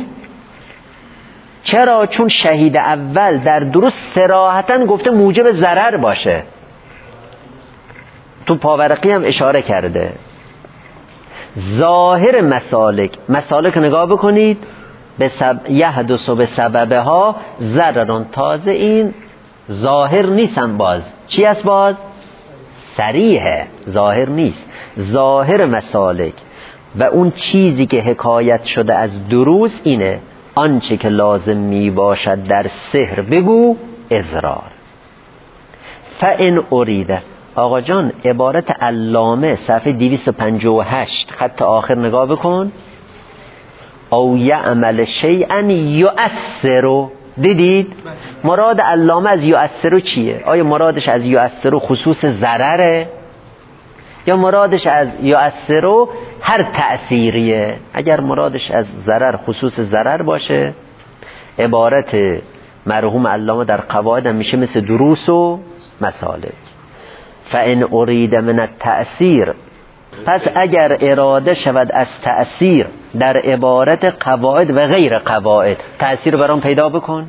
چرا؟ چون شهید اول در دروس صراحتاً گفته موجب ضرر باشه. تو پاورقی هم اشاره کرده. ظاهر مسالک، مسالک نگاه بکنید، به سب... یحدث به سببه ها ضررون. تازه این ظاهر نیستن، باز چی است؟ باز صریحه، ظاهر نیست. ظاهر مسالک و اون چیزی که حکایت شده از دروس اینه آنچه که لازم می باشد در سحر بگو اضرار. فان اریده. آقا جان عبارت علامه صفحه دویست و پنجاه و هشت خط آخر نگاه بکن. او یعمل شیئا یؤثر. دیدید مراد علامه از یؤثر چیه؟ آیا مرادش از یؤثر خصوص ضرره یا مرادش از یؤثر هر تأثیریه؟ اگر مرادش از ضرر خصوص ضرر باشه عبارت مرحوم علامه در قواعد هم میشه مثل دروس و مسالک. فان ارید من التأثیر. پس اگر اراده شود از تأثیر در عبارت قواعد و غیر قواعد، تأثیر برام پیدا بکن.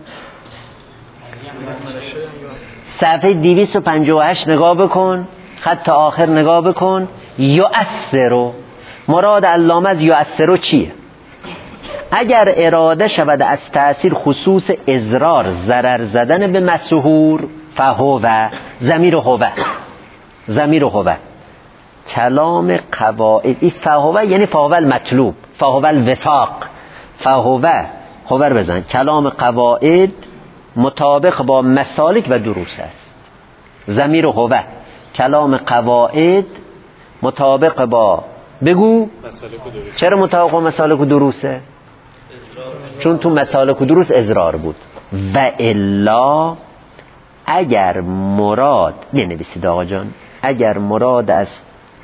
صفحه دویست و پنجاه و هشت نگاه بکن، خط آخر نگاه بکن. یؤثر، مراد علامه از یؤثر چیه؟ اگر اراده شود از تأثیر خصوص اضرار، ضرر زدن به مسحور، فهو، ضمیر هو، ضمیر هو کلام قواعد. این فهو یعنی فهو المطلوب، فهو الوفاق، فهو خبر بزن کلام قواعد مطابق با مسالک و دروس است. ضمیر هو کلام قواعد مطابق با بگو چرا مطابق با مسالک و دروسه؟ چون تو مسالک و دروس اضرار بود. و الا اگر مراد بنویسید آقا جان، اگر مراد از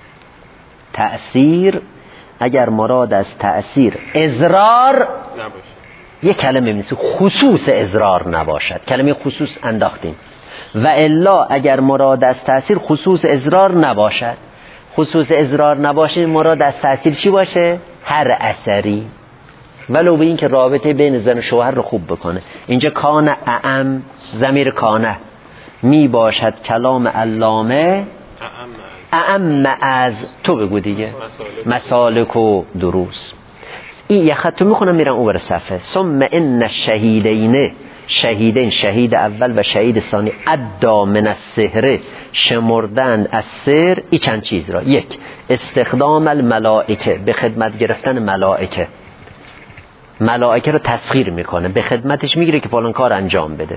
تأثیر، اگر مراد از تأثیر اضرار نباشه، یک کلمه بنویسید خصوص اضرار نباشد، کلمه خصوص انداختیم. و الا اگر مراد از تأثیر خصوص اضرار نباشد، خصوص اضرار نباشه مراد از تأثیر چی باشه؟ هر اثری، ولو به این که رابطه بین زن و شوهر رو خوب بکنه. اینجا کان اعم، ضمیر کانه می باشد کلام علامه اعم از تو بگو دیگه مسالک و دروس. این یه خط میخونم میرم اوبر صفحه. ثم ان شهیدین، شهیدین شهید اول و شهید ثانی، ادا من السحر شمردن از سحر ای چند چیز را. یک استخدام الملائکه، به خدمت گرفتن ملائکه، ملائکه رو تسخیر میکنه، به خدمتش میگیره که فلان کار انجام بده.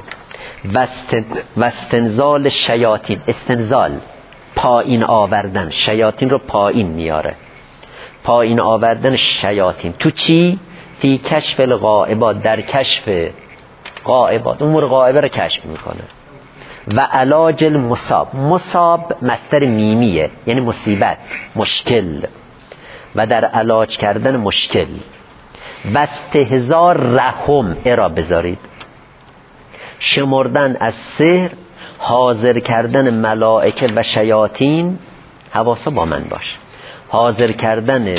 و استنزال شیاطین، استنزال پایین آوردن، شیاطین رو پایین میاره، پایین آوردن شیاطین تو چی؟ فی کشف الغائبات، در کشف غائبات، امور غائبه رو کشف میکنه. و علاج المصاب، مصاب مصدر میمیه یعنی مصیبت، مشکل، و در علاج کردن مشکل. و استهزار رحم، ارا بذارید شمردن از سحر، حاضر کردن ملائکه و شیاطین، حواسا با من باش، حاضر کردن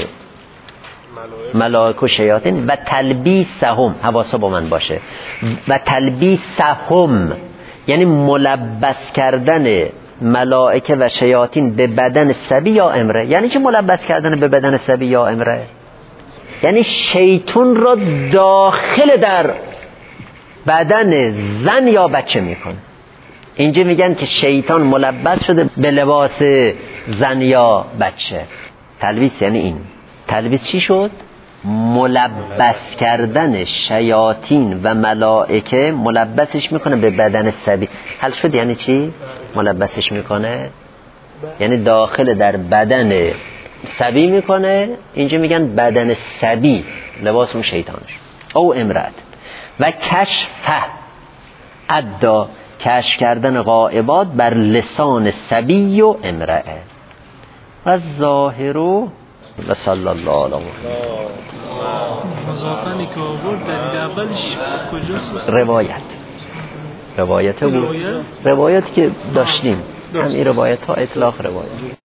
ملائکه و شیاطین، و تلبیسهم، حواسا با من باشه، و تلبیسهم یعنی ملبس کردن ملائکه و شیاطین به بدن صبی یا امره. یعنی چه ملبس کردن به بدن صبی یا امره؟ یعنی شیطان را داخل در بدن زن یا بچه میکنه. اینجا میگن که شیطان ملبس شده به لباس زن یا بچه. تلبیس یعنی این. تلبیس چی شد؟ ملبس کردن شیاطین و ملائکه، ملبسش میکنه به بدن صبی. حل شد یعنی چی؟ ملبسش میکنه یعنی داخل در بدن صبی میکنه. اینجا میگن بدن صبی لباس اون شیطانش او امرأت. و کشفه ادا کشف کردن غائبات بر لسان صبی و امرأه. و ظاهر و صلی الله علیه مضافنی که آورد دلیل اولش کجاست؟ روایت روایت بود، روایتی که داشتیم همین روایت ها اطلاق روایت.